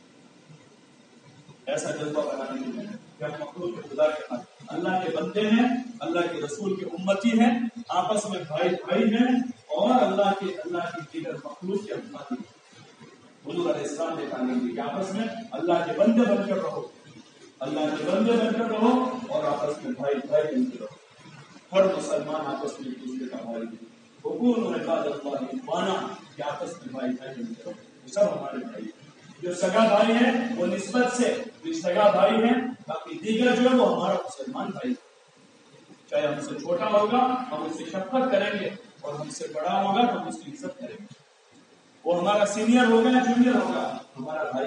ایسا جذبہ بنانے کی محنت کہ ہم مخلوق کے خدا کے ساتھ اللہ کے بندے ہیں، اللہ کے رسول کے امتی ہیں، آپس میں بھائی بھائی ہیں اور اللہ کے اللہ کی دیگر مخلوق کے امتی ہیں. حضور علیہ السلام نے تعلیم دی کہ آپس میں اللہ کے بندے بن کر رہو، اللہ کے بندے بن کر رہو اور آپس میں بھائی بھائی بن کر رہو. ہر مسلمان آپس میں ایک دوسرے کا بھائی ہے. حکومت عباد اللہ مانا کہ آپس میں بھائی بھائی بن کر رہو. سب ہمارے بھائی ہیں. جو سگا بھائی ہیں وہ نسبت سے جو سگا بھائی ہیں، باقی دیگر جو ہے وہ ہمارا مسلمان بھائی. چاہے ہم سے چھوٹا ہوگا ہم اس سے شفقت کریں گے اور ہم سے بڑا ہوگا تو ہم اس کی عزت کریں گے. وہ ہمارا سینئر ہوگا یا جونیئر ہوگا ہمارا بھائی.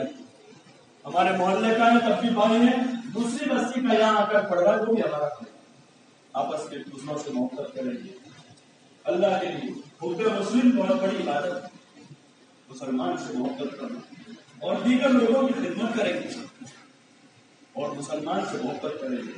ہمارے محلے کا ہے تب بھی بھائی ہے، دوسری بستی کا یہاں آ کر پڑ رہا ہے تو بھی ہمارا بھائی. آپس میں دوسروں سے محبت کریں گے. اللہ کے لیے حب مسلم بہت بڑی عبادت ہے. مسلمان سے محبت کرنا اور دیگر لوگوں کی خدمت کریں گے اور مسلمان سے محبت کریں گے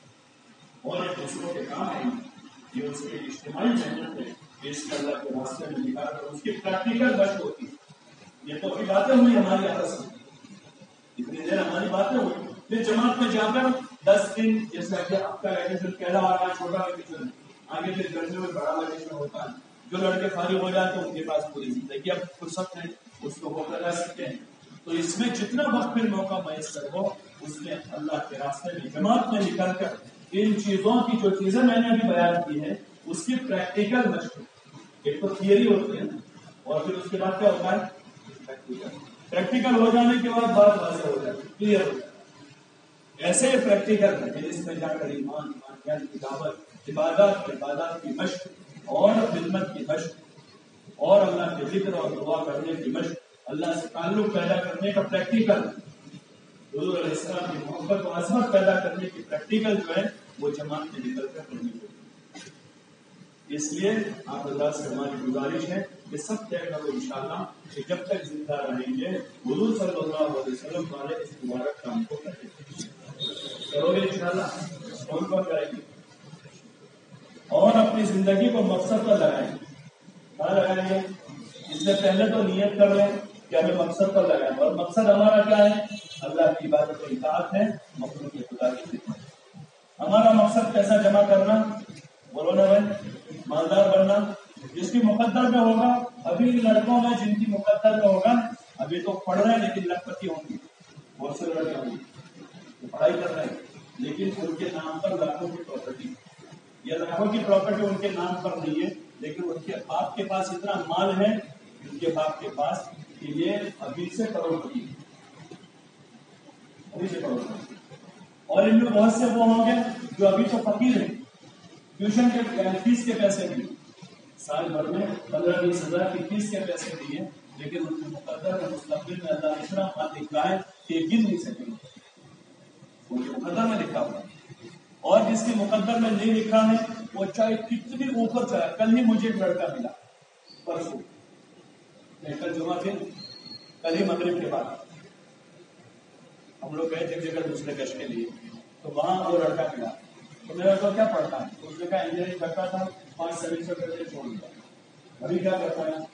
اور ایک دوسروں کے کام آئیں گے. یہ اس کی اجتماعی محنت ہے کہ اس کے اللہ کے راستے میں نکال کر اس کی پریکٹیکل بچ ہوتی ہے. یہ تو ابھی باتیں ہوئی ہماری آپس میں، اتنی دیر ہماری باتیں ہوئی، پھر جماعت میں جا کر دس دن جیسا کہ آپ کا ویکیشن پہلا آ رہا ہے چھوٹا ویکیشن، آگے پھر گرمیوں میں بڑا ویکیشن ہوتا ہے. جو لڑکے فارغ ہو جاتے ہیں ان کے پاس پوری زندگی اب فرصت ہے، اس کو وہ کر سکتے ہیں. تو اس میں جتنا وقت پھر موقع میسر ہو اس میں اللہ کے راستے میں جماعت میں نکل کر ان چیزوں کی جو چیزیں میں نے ابھی بیان کی ہے اس کی پریکٹیکل مشق. ایک تو تھیوری ہوتی ہے اور پھر اس کے بعد کیا ہوتا ہے پریکٹیکل. پریکٹیکل ہو جانے کے بعد بات واضح ہو جاتی ہے، کلیئر ہو جاتی ہے. ایسے ہی پریکٹیکل ہے اس میں جا کر ایمان ایمان کی دعوت، عبادات عبادات کی مشق اور خدمت کی مشق اور اللہ کے ذکر اور دعا کرنے کی مشق، اللہ سے تعلق پیدا کرنے کا پریکٹیکل، حضور علیہ السلام کی محبت و عظمت پیدا کرنے کی پریکٹیکل جو ہے وہ جماعت میں نکل کر کرنی ہوگی. اس لیے آپ اللہ سے ہماری گزارش ہے کہ سب طے کرو انشاءاللہ کہ جب تک زندہ رہیں گے حضور صلی اللہ علیہ وسلم والے اس مبارک کام کو کریں گے. کرو گے انشاءاللہ؟ کون کون کریں گے؟ اور اپنی زندگی کو مقصد پر لگائیں گے. کہاں لگائیں گے؟ اس سے پہلے تو نیت کر لیں کہ ہمیں مقصد پر لگائیں. اور مقصد ہمارا کیا ہے؟ اللہ کی عبادت و اطاعت ہے، مخلوق کے خدا کی خدمت. ہمارا مقصد پیسہ جمع کرنا، بولو نا بھائی، مالدار بننا. جس کی مقدر میں ہوگا، ابھی لڑکوں میں جن کی مقدر میں ہوگا ابھی تو پڑھ رہے ہیں لیکن لکھپتی ہوں گی. بہت سے لڑکے ہوں گے پڑھائی کر رہے ہیں لیکن ان کے نام پر لاکھوں کی پراپرٹی یا لاکھوں کی پراپرٹی ان کے نام پر نہیں ہے، لیکن ان کے باپ کے پاس اتنا مال ہے ان کے باپ کے پاس کہ یہ ابھی سے کروڑ پتی ابھی سے کروڑ پتی. اور ان میں بہت سے وہ ہوں گے جو ابھی تو فقیر ہیں، ٹیوشن کے فیس کے پیسے بھی سال بھر میں پندرہ بیس ہزار کی فیس کے پیسے دیے، لیکن ان کے مقدر میں مستقبل میں اللہ نے اتنا مال لکھا ہے کہ گن نہیں سکیں گے. ان کے مقدر میں لکھا ہوا ہے. اور جس کے مقدر میں نہیں لکھا ہے وہ چاہے کتنی اوپر چاہے. کل ہی مجھے ایک لڑکا ملا پرسوں، کل جمعہ تھے، کل ہی مغرب کے بعد ہم لوگ گئے تھے ایک جگہ دوسرے کش کے لیے، تو وہاں وہ لڑکا ملا. تو میرا تو کیا پڑھتا ہے؟ اس نے کہا انجینئرنگ کرتا تھا، پانچ سیمسٹر کر کے چھوڑ دیا. ابھی کیا کرتا ہے؟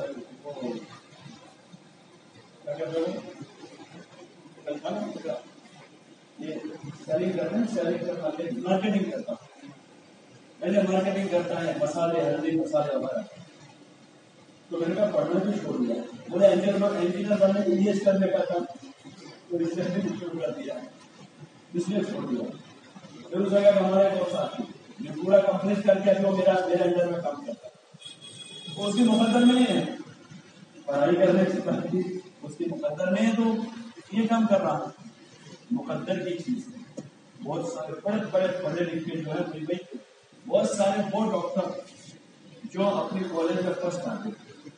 سیلنگ کرتا ہے، سیلنگ کرتا ہے، مارکیٹنگ کرتا ہے. میں نے مارکیٹنگ کرتا ہے، مسالے ہلدی مسالے وغیرہ. تو میں نے کہا پڑھنا بھی چھوڑ دیا. بولے انجینئر بننے کے لیے کرنے کا تھا تو اس نے بھی شروع کر دیا، اس نے چھوڑ دیا. پھر اس جگہ ہمارے دوست ساتھی میں پورا کمپلیٹ کر کے جو میرا میرے انڈر میں کام کرتا ہے اس کی مقدر میں نہیں ہے پڑھائی کرنے سے پہلے، اس کی مقدر میں ہے تو یہ کام کر رہا ہے. مقدر کی چیز ہے. بہت سارے بڑے بڑے پڑھے لکھے جو ہے ممبئی کے بہت سارے وہ ڈاکٹر جو اپنی کالج میں فرسٹ آتے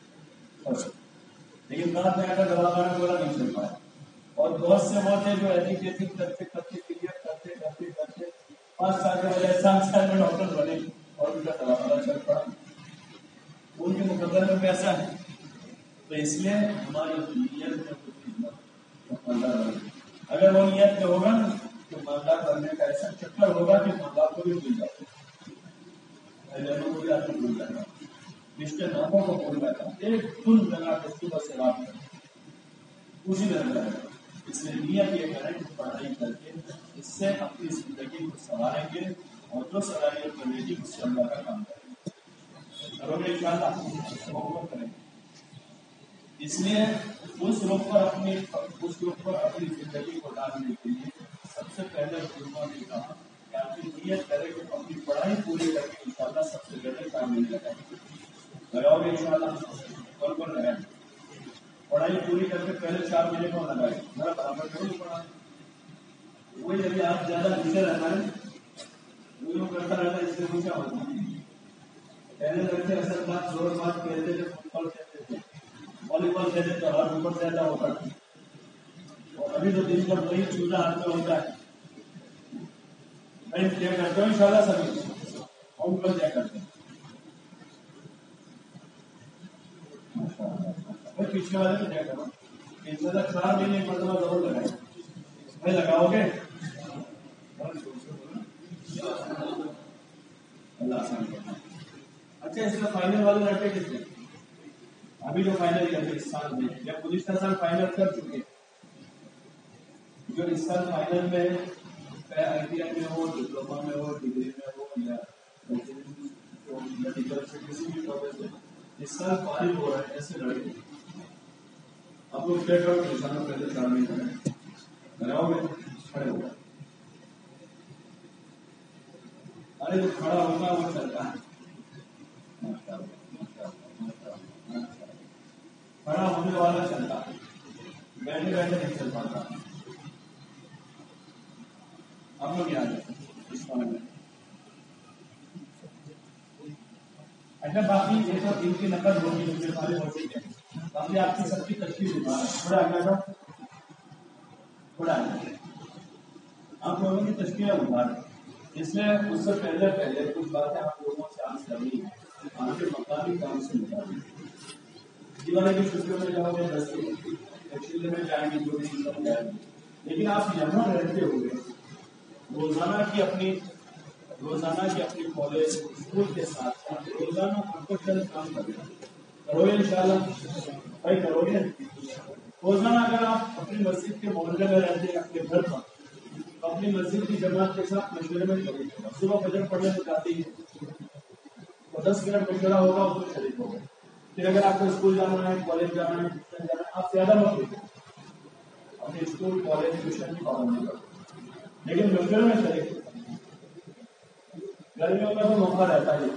لیکن بعد میں اگر دوا خانہ بولا نہیں چل پایا. اور بہت سے وہ تھے جو ایجوکیشن کرتے کرتے کلیئر کرتے کرتے کرتے پانچ سال کے بجائے سات سال میں ڈاکٹر بنے اور ان کا دوا خانہ چل پڑا. ان کے مقدر میں پیسہ ہے. تو اس لیے ہماری نیت میں کچھ خدمت اگر وہ نیت میں ہوگا کہ مردہ کرنے کا ایسا چکر ہوگا کہ مردہ کو بھی بھول جاتا ہے، کو بھی آدمی بھول جائے گا، رشتے ناموں کو بھول جائے گا، ایک دن لگا کے صبح سے رات تک اسی طرح رہے گا۔ اس لیے نیت یہ کریں کہ پڑھائی کر کے اس سے اپنی زندگی کو سنواریں گے اور جو صلاحیت بنے گی اس سے اللہ کا کام کریں گے، کرو گے انشاءاللہ محبت کریں گے۔ اس لیے اس رخ پر اپنی اس رخ پر اپنی زندگی کو ڈالنے کے لیے سب سے پہلے علماء نے کہا کہ آپ کی نیت کرے کہ اپنی پڑھائی پوری کر کے انشاءاللہ سب سے پہلے کام لگائیں گے، لگاؤ گے انشاءاللہ، کون کون لگائیں گے؟ پڑھائی پوری کر کے پہلے چار مہینے کو لگائے میرا برابر نہیں پڑھا، وہی ابھی آپ زیادہ پیچھے رہتا ہے وہ کرتا رہتا ہے، اس سے پوچھا ہوتا ہے پہلے لڑکے اصل بات زور بات کہتے تھے، فٹ بال کہتے تھے، والی بال کہتے تھے، ہر اوپر زیادہ ہوتا ہے، اور ابھی تو دن بھر وہی چولہا ہاتھ میں ہوتا ہے۔ میں کیا کرتا ہوں انشاءاللہ سبھی ہم پر کیا کرتے ہیں پیچھے والے میں کیا کرو انشاءاللہ چار مہینے مرتبہ ضرور لگائیں، میں لگاؤ گے اللہ آسان کرنا۔ اچھا اس میں فائنل والے لڑکے کتنے ابھی جو فائنل کرتے اس سال میں یا گزشتہ سال فائنل کر چکے، جو اس سال فائنل میں آئی ٹی آئی میں ہو، ڈپلوما میں ہو، ڈگری میں ہو یا میڈیکل سے کسی بھی ٹاپک سے اس سال فارغ ہو رہے ہیں ایسے لڑکے آپ لوگ طے کرو کہ انشاءاللہ پہلے چار مہینے کریں، لگاؤ گے کھڑے ہو گئے، ارے جو کھڑا ہوگا وہ چلتا ہے، کھڑا ہونے والا چلتا ہے، بیٹھے بیٹھے نہیں چل پاتا۔ آپ لوگ یاد ہے اس بارے میں؟ اچھا باقی یہ سب ان کی نقل ہوگی ان کے سارے ہوتے ہیں، باقی آپ کی سب کی تشکیل ہوگا تھوڑا آگے تھا تھوڑا آگے آپ لوگوں کی تشکیلیں اتار، اس لیے اس سے پہلے پہلے کچھ باتیں آپ لوگوں سے آج کرنی ہے، آپ کے مقامی کام سے نکالیں۔ دیوالی کی چھٹیوں میں جاؤ گے دس دن ایکچولی میں جائیں گے جو بھی سب جائیں گے، لیکن آپ یہاں رہتے ہوئے روزانہ کی اپنی روزانہ کی اپنی کالج اسکول کے ساتھ ساتھ روزانہ آپ کو چند کام کرنا کرو گے انشاءاللہ بھائی، کرو گے روزانہ۔ اگر آپ اپنی مسجد کے محلے میں رہتے ہیں اپنے گھر پر اپنی مسجد کی جماعت کے ساتھ مشورے میں شریک ہوگا، صبح فجر پڑھنے میں جاتے ہی تو دس منٹ مشورہ ہوگا اس میں شریک ہوگا، پھر اگر آپ کو اسکول جانا ہے، کالج جانا ہے، ٹیوشن جانا ہے، آپ زیادہ مت ہوگا اپنے اسکول کالج ٹیوشن کی پابندی کرو، لیکن مشورے میں شریک ہوگا۔ گرمیوں میں تو موقع رہتا ہے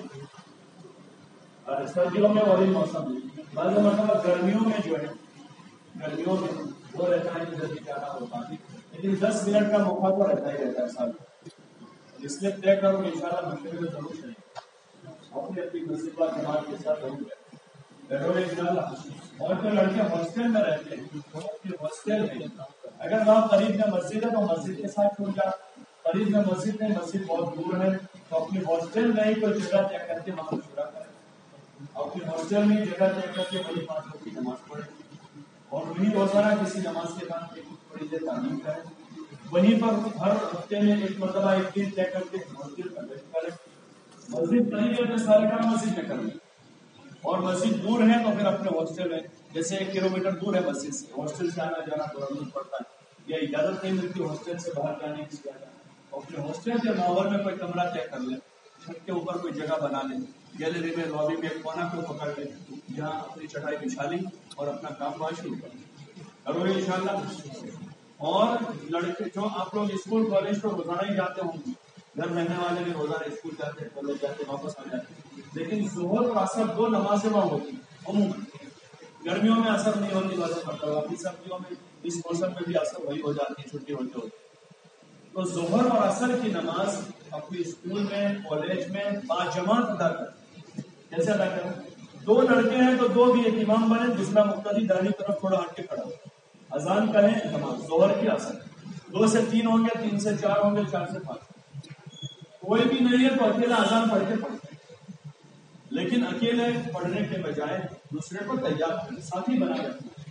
اور سردیوں میں اور موسم میں بعض مرتبہ گرمیوں میں جو ہے گرمیوں میں وہ رہتا ہے کہ جلدی جانا ہوتا ہے، لیکن دس منٹ کا موقع تو رہتا ہی رہتا ہے سال، اس لیے طے کرو کہ انشاءاللہ مشورے میں ضرور چاہیے اپنی اپنی نصیبہ جماعت کے ساتھ ضرور رہو گے انشاءاللہ۔ اور جو لڑکے ہاسٹل میں رہتے ہیں ہاسٹل میں اگر وہاں قریب میں مسجد ہے تو مسجد کے ساتھ چھوڑ جاؤ، قریب میں مسجد ہے مسجد بہت دور ہے تو اپنی ہاسٹل میں ہی کوئی جگہ طے کر کے وہاں مشورہ کریں، اپنی ہاسٹل میں جگہ طے کر کے وہی پانچ وقت کی نماز پڑھیں اور وہی روزانہ کسی نماز کے بعد ایک تھوڑی دیر تعلیم کریں، وہیں پر ہر ہفتے میں ایک مرتبہ ایک دن طے کر کے مسجد کا وزٹ کریں، مسجد قریب ہے تو سارے کام مسجد میں کریں، اور مسجد دور ہے تو پھر اپنے ہاسٹل میں جیسے ایک کلو میٹر دور ہے مسجد سے، ہاسٹل سے آنا جانا تھوڑا دور پڑتا ہے یا اجازت نہیں ملتی ہاسٹل سے باہر جانے کی، اپنے ہاسٹل کے ماحول میں کوئی کمرہ طے کر لیں، چھت کے اوپر کوئی جگہ بنا لیں، گیلری میں لابی میں ایک کونا کو پکڑ لیں جہاں اپنی چٹائی بچھا لی اور اپنا کام وہاں شروع کر لیں، کرو گے انشاءاللہ۔ اور لڑکے جو آپ لوگ اسکول کالج تو روزانہ ہی جاتے ہوں گے، گھر رہنے والے بھی روزانہ اسکول جاتے کالج جاتے واپس آ جاتے، لیکن ظہر اور عصر دو نمازیں وہاں ہوتی عموماً، گرمیوں میں عصر نہیں ہوتی بس مطلب ابھی سردیوں میں اس موسم میں بھی عصر وہی ہو جاتی ہے، چھٹی ہوتے ہوتی، تو ظہر اور عصر کی نماز اپنے اسکول میں کالج میں باجماعت ادا کریں، کیسے ادا کریں؟ دو لڑکے ہیں تو دو بھی ایک امام بنے، دوسرا مقتدی داہنی طرف تھوڑا ہٹ کے کھڑا ہو، اذان کریں نماز ظہر کی عصر، دو سے تین ہوں گے، تین سے چار ہوں گے، چار سے پانچ، کوئی بھی نہیں ہے تو اکیلا اذان پڑھ کے پڑھتے ہیں، لیکن اکیلے پڑھنے کے بجائے دوسرے کو تیار کریں، ساتھی بنا رکھیں،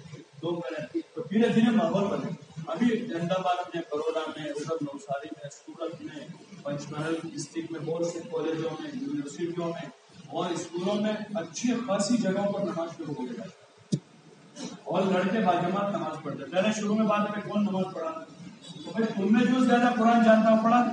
دو کریں تو دھیرے دھیرے ماحول بنے. ابھی احمد آباد میں، بڑودہ میں، ادھر نوساری میں، سورت میں، پنچمرل ڈسٹرکٹ میں بہت سے کالجوں میں، یونیورسٹیوں میں اور اسکولوں میں اچھی خاصی جگہوں پر نماز شروع ہو گیا اور لڑکے باجماعت نماز پڑھتے. پہلے شروع میں بات میں کون نماز پڑھا تو بھائی تم میں جو زیادہ قرآن جانتا ہو پڑھا،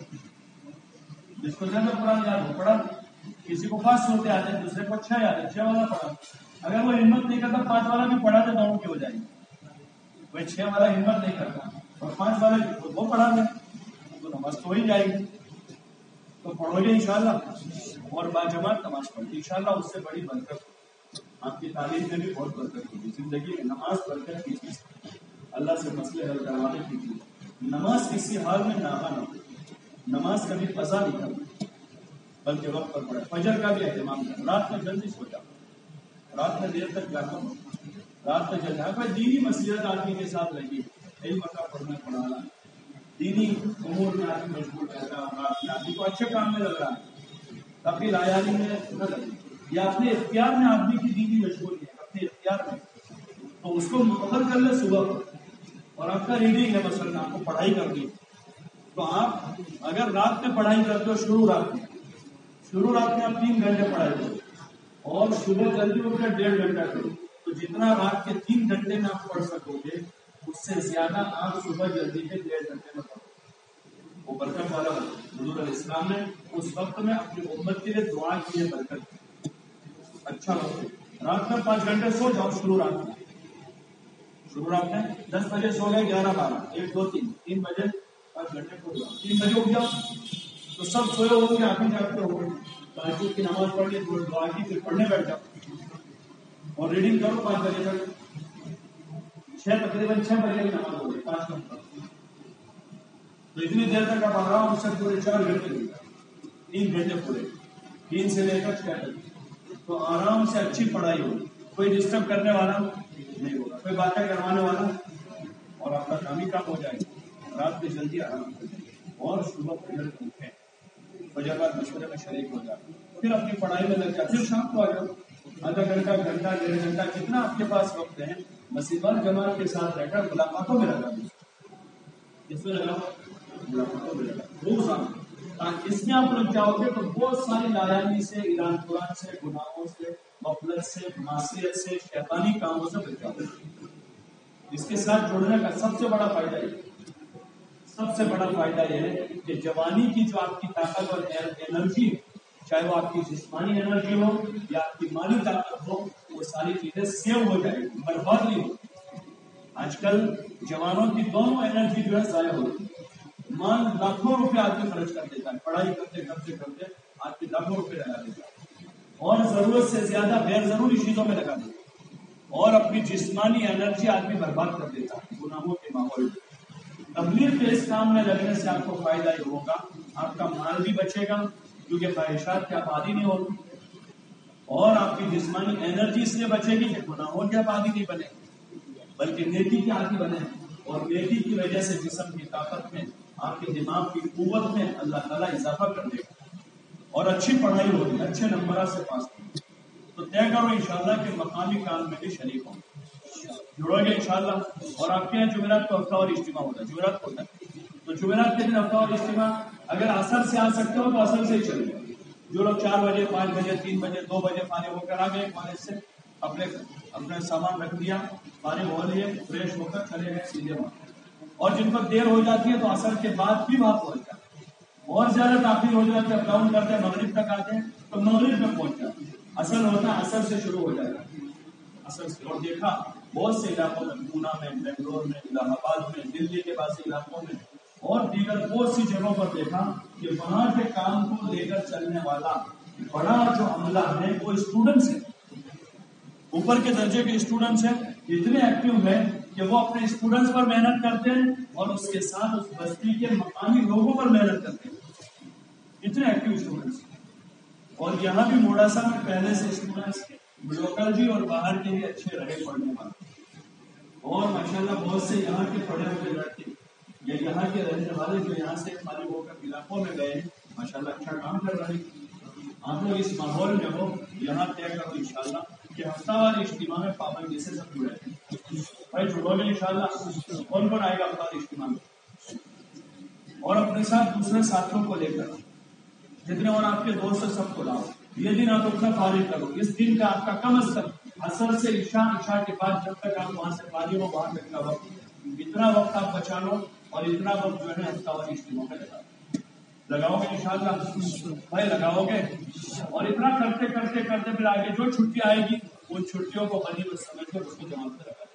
جس کو زیادہ قرآن یاد ہو پڑھا. کسی کو پانچ سوتے آتے ہیں، دوسرے کو چھ یاد ہے، چھ والا پڑھا. اگر وہ ہمت نہیں کرتا پانچ والا بھی پڑھا تو دونوں کی ہو جائے گی. بھائی چھ والا ہمت نہیں کرتا اور پانچ والا وہ پڑھا دے تو نماز تو ہو ہی جائے گی. تو پڑھو گے انشاءاللہ اور باجماعت نماز پڑھو انشاءاللہ، اس سے بڑی برکت آپ کی تعلیم میں بھی بہت برکت ہوگی. زندگی میں نماز برکت کی چیز، اللہ سے مسئلے حل کروانے کی چیز. نماز کسی حال میں ناغا نہ ہو. نماز کبھی قضا نہیں کرنا بلکہ وقت پر پڑھے. فجر کا بھی اہتمام کریں، رات میں جلدی سو جاؤ، رات میں دیر تک جاتا ہوں، رات میں جل جائے. دینی مسئلہ آدمی کے ساتھ رہیے، علم کا پڑھنا پڑھانا، دینی امور میں آدمی مشغول رہتا ہے. رات میں آدمی کو اچھے کام میں لگ رہا ہے، کبھی لایانی میں نہ لگے یا اپنے اختیار میں آدمی کی دینی مشغول ہے اپنے اختیار میں، تو اس کو مقرر کر لے صبح کو. اور آپ کا ریڈنگ ہے مثلا آپ کو پڑھائی کرنی ہے تو آپ اگر رات میں پڑھائی کرتے ہو، شروع رات میں شروع رات میں آپ تین گھنٹے پڑھائی کرو اور صبح جلدی اٹھ کر ڈیڑھ گھنٹہ کرو، تو جتنا رات کے تین گھنٹے میں آپ پڑھ سکو گے اس سے زیادہ آپ صبح جلدی کے ڈیڑھ گھنٹے میں پڑھو. وہ برکت والا حضور علیہ السلام نے اس وقت میں اپنی امت کے لیے دعا کی ہے. برکت اچھا وقت رات میں پانچ گھنٹے سو جاؤ. شروع رات میں شروع رات میں دس بجے سو گئے، گیارہ بارہ ایک دو تین تین بجے پانچ گھنٹے سو جاؤ. تین بجے اٹھ جاؤ تو سب سوئے ہو گے، آپ ہی جاگتے ہو گے. تہجد کی نماز پڑھ کے دعا کی پھر پڑھنے بیٹھ جاؤ اور ریڈنگ کرو پانچ بجے تک. چھ تقریباً چھ بجے کی نماز ہو گئی، پانچ گھنٹے تو اتنی دیر تک آپ آرام سے پورے چار گھنٹے دیں تین گھنٹے پورے تین سے لے کر چھ تک تو آرام سے اچھی پڑھائی ہوگی. کوئی ڈسٹرب کرنے والا نہیں ہوگا، کوئی باتیں کروانے والا، اور آپ کا کام ہی کام ہو جائے گا. رات میں جلدی آرام کریں اور صبح فجر کو اٹھیں، فجر بعد مشورے میں شریک ہو جائے، پھر اپنی پڑھائی میں لگ جائے. پھر شام کو آ جاؤ، آدھا گھنٹہ گھنٹہ ڈیڑھ گھنٹہ جتنا آپ کے پاس وقت ہے مسیحات جماعت کے ساتھ رہ کر ملاقاتوں میں لگا دیں. اس میں لگا ملاقاتوں میں لگا روزانہ. اس میں آپ لگ جاؤ گے تو بہت ساری لایانی سے، ایران قرآن سے، گناہوں سے، غفلت سے، معصیت سے، شیطانی کاموں سے بچ جاؤ گے. اس کے ساتھ جڑنے کا سب سے بڑا فائدہ یہ سب سے بڑا فائدہ یہ ہے کہ جوانی کی جو آپ کی طاقت اور انرجی ہے، چاہے وہ آپ کی جسمانی انرجی ہو یا آپ کی مالی طاقت ہو، وہ ساری چیزیں سیو ہو جائے گی، برباد نہیں ہو. آج کل جوانوں کی دونوں انرجی جو ہے ضائع ہو رہی ہے. مان لاکھوں روپے آدمی خرچ کر دیتا ہے، پڑھائی کرتے کرتے کرتے آدمی لاکھوں روپے لگا دیتا ہے اور ضرورت سے زیادہ غیر ضروری چیزوں میں لگا دیتا ہے اور اپنی جسمانی انرجی آدمی برباد کر دیتا ہے گناہوں کے ماحول میں. تبلیغ کے اس کام میں لگنے سے آپ کو فائدہ یہ ہوگا، آپ کا مال بھی بچے گا کیونکہ خواہشات کے آبادی نہیں ہوگی، اور آپ کی جسمانی انرجی اس لیے بچے گی کہ گناہوں کے آبادی نہیں بنے بلکہ نیکی کے عادی بنے. اور نیکی کی وجہ سے جسم کی طاقت میں، آپ کے دماغ کی قوت میں اللہ تعالیٰ اضافہ کر دے گا اور اچھی پڑھائی ہوگی، اچھے نمبرات سے پاس ہوگی. تو طے کرو انشاءاللہ کہ مقامی کام میں بھی شریک ہوں، جڑو گے انشاءاللہ. اور آپ کے یہاں جمعرات کو ہفتہ اور اجتماع ہوتا ہے، جمعرات کو ہوتا ہے تو جمعرات کے دن ہفتہ اور اجتماع اگر عصر سے آ سکتے ہو تو عصر سے ہی چلے. جو لوگ چار بجے پانچ بجے تین بجے دو بجے فارغ ہو کر آ گئے کالج سے، اپنے اپنے سامان رکھ دیا، فارغ ہو لیے، فریش ہو کر چلے گئے سیدھے وہاں. اور جن پر دیر ہو جاتی ہے تو عصر کے بعد بھی وہاں پہنچ جاتے ہیں، اور زیادہ تاخیر ہو جاتی ہے، اپ ڈاؤن کرتے ہیں، مغرب تک آتے ہیں تو مغرب میں پہنچ جاتے ہیں. اصل ہوتا ہے عصر سے شروع ہو جائے گا، عصر سے. اور دیکھا بہت سے علاقوں میں، پونا میں، بنگلور میں، الہ آباد میں، دلی کے بعض علاقوں میں اور دیگر بہت سی جگہوں پر دیکھا کہ وہاں کے کام کو لے کر چلنے والا بڑا جو عملہ ہے وہ اسٹوڈنٹس ہیں، اوپر کے درجے کے اسٹوڈنٹس ہیں. اتنے ایکٹیو ہیں کہ وہ اپنے اسٹوڈنٹس پر محنت کرتے ہیں اور اس کے ساتھ اس بستی کے مقامی لوگوں پر محنت کرتے ہیں. اتنے ایکٹیو اسٹوڈنٹس. اور یہاں بھی موڑاسا میں پہلے سے اسٹوڈنٹس لوکل بھی اور باہر کے بھی اچھے رہے پڑھنے والے، اور ماشاءاللہ بہت سے یہاں کے پڑھے ہوئے لڑکے یا یہاں کے رہنے والے جو یہاں سے فارغ ہو کر علاقوں میں گئے ماشاءاللہ اچھا کام کر رہے ہیں. آپ لوگ اس ماحول میں ہو، یہاں طے کرو انشاءاللہ کہ ہفتہ وار اجتماع میں پابندی سے سب جڑے ہیں. بھائی جڑو گے انشاءاللہ؟ کون کون آئے گا افطار اجتماع میں؟ اور اپنے ساتھ دوسرے ساتھیوں کو لے کر جتنے اور آپ کے دوست ہیں سب کو لاؤ. یہ دن آپ اپنا فارغ کرو. اس دن کا آپ کا کم از کم عصر سے عشاء عشاء کے بعد جب تک آپ وہاں سے فارغ ہو باہر تک کا وقت اتنا وقت آپ بچا لو اور اتنا وقت جو ہے ہفتہ واری اجتماع میں لگا لگاؤ گے انشاءاللہ بھائی لگاؤ گے. اور اتنا کرتے کرتے کرتے پھر آگے جو چھٹی آئے گی ان چھٹیوں کو غنیمت سمجھ کر اس کو جمع میں لگا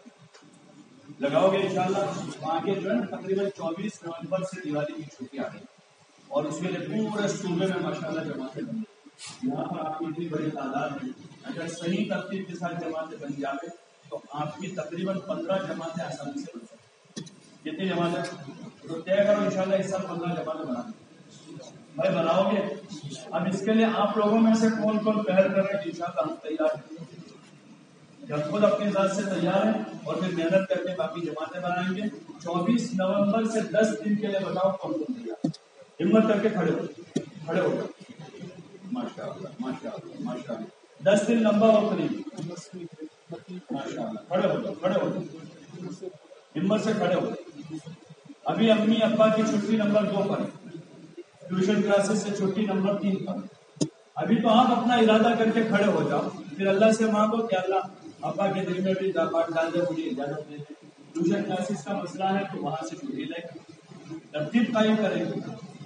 لگاؤ گے انشاءاللہ. آگے جو ہے تقریباً چوبیس نومبر سے دیوالی کی چھٹی آ رہی اور اس کے لیے پورے صوبے میں ماشاءاللہ جماعتیں بن گئی. یہاں پر آپ کی اتنی بڑی تعداد ہے. اگر صحیح ترتیب کے ساتھ جماعتیں بن جائے تو آپ کی تقریباً پندرہ جماعتیں آسانی سے بن سکتی. کتنی جماعتیں؟ تو طے کرو انشاءاللہ اس سال پندرہ جماعتیں بنا دیں بھائی بناؤ گے. اب اس کے لیے آپ لوگوں میں سے کون کون پہل کر رہے ہیں انشاءاللہ ہم تیار ہیں. جب خود اپنی ذات سے تیار ہیں اور پھر محنت کر کے باقی جماعتیں بنائیں گے. چوبیس نومبر سے دس دن کے لیے بتاؤ کون کون تیار. ہمت کر کے کھڑے ہو کھڑے ہو ماشاء اللہ ماشاء اللہ ماشاء اللہ. دس دن لمبا وقت نہیں ماشاء اللہ. کھڑے ہو جاؤ کھڑے ہو جاؤ ہمت سے کھڑے ہو. ابھی امی ابا کی چھٹی نمبر دو پر ٹیوشن کلاسز سے چھٹی نمبر تین پر. ابھی تو آپ اپنا ارادہ کر کے کھڑے ہو جاؤ. پھر اللہ سے مانگو کہ اللہ ابا کے دل میں بھی بات ڈال دے مجھے اجازت دے دے. ٹیوشن کلاسز کا مسئلہ ہے تو وہاں سے چھٹی لے ترتیب قائم کریں گے.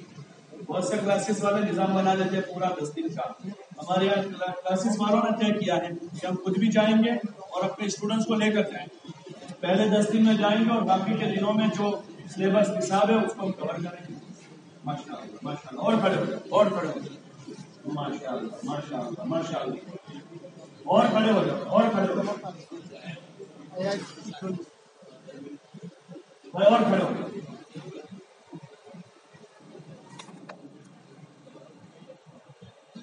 بہت سے کلاسز والے نظام بنا دیتے ہیں پورا دس دن کا. ہمارے یہاں کلاسز والوں نے طے کیا ہے کہ ہم خود بھی جائیں گے اور اپنے اسٹوڈنٹس کو لے کر جائیں گے. پہلے دس دن میں جائیں گے اور باقی کے دنوں میں جو سلیبس حساب ہے اس کو ہم کور کریں گے. ماشاء اللہ ماشاء اللہ. اور کھڑے ہو جائے اور کھڑے ہو جائے ماشاء اللہ ماشاء اللہ ماشاء اللہ. اور کھڑے ہو جاؤ اور کھڑے ہو جاؤ اور کھڑے ہو جاؤ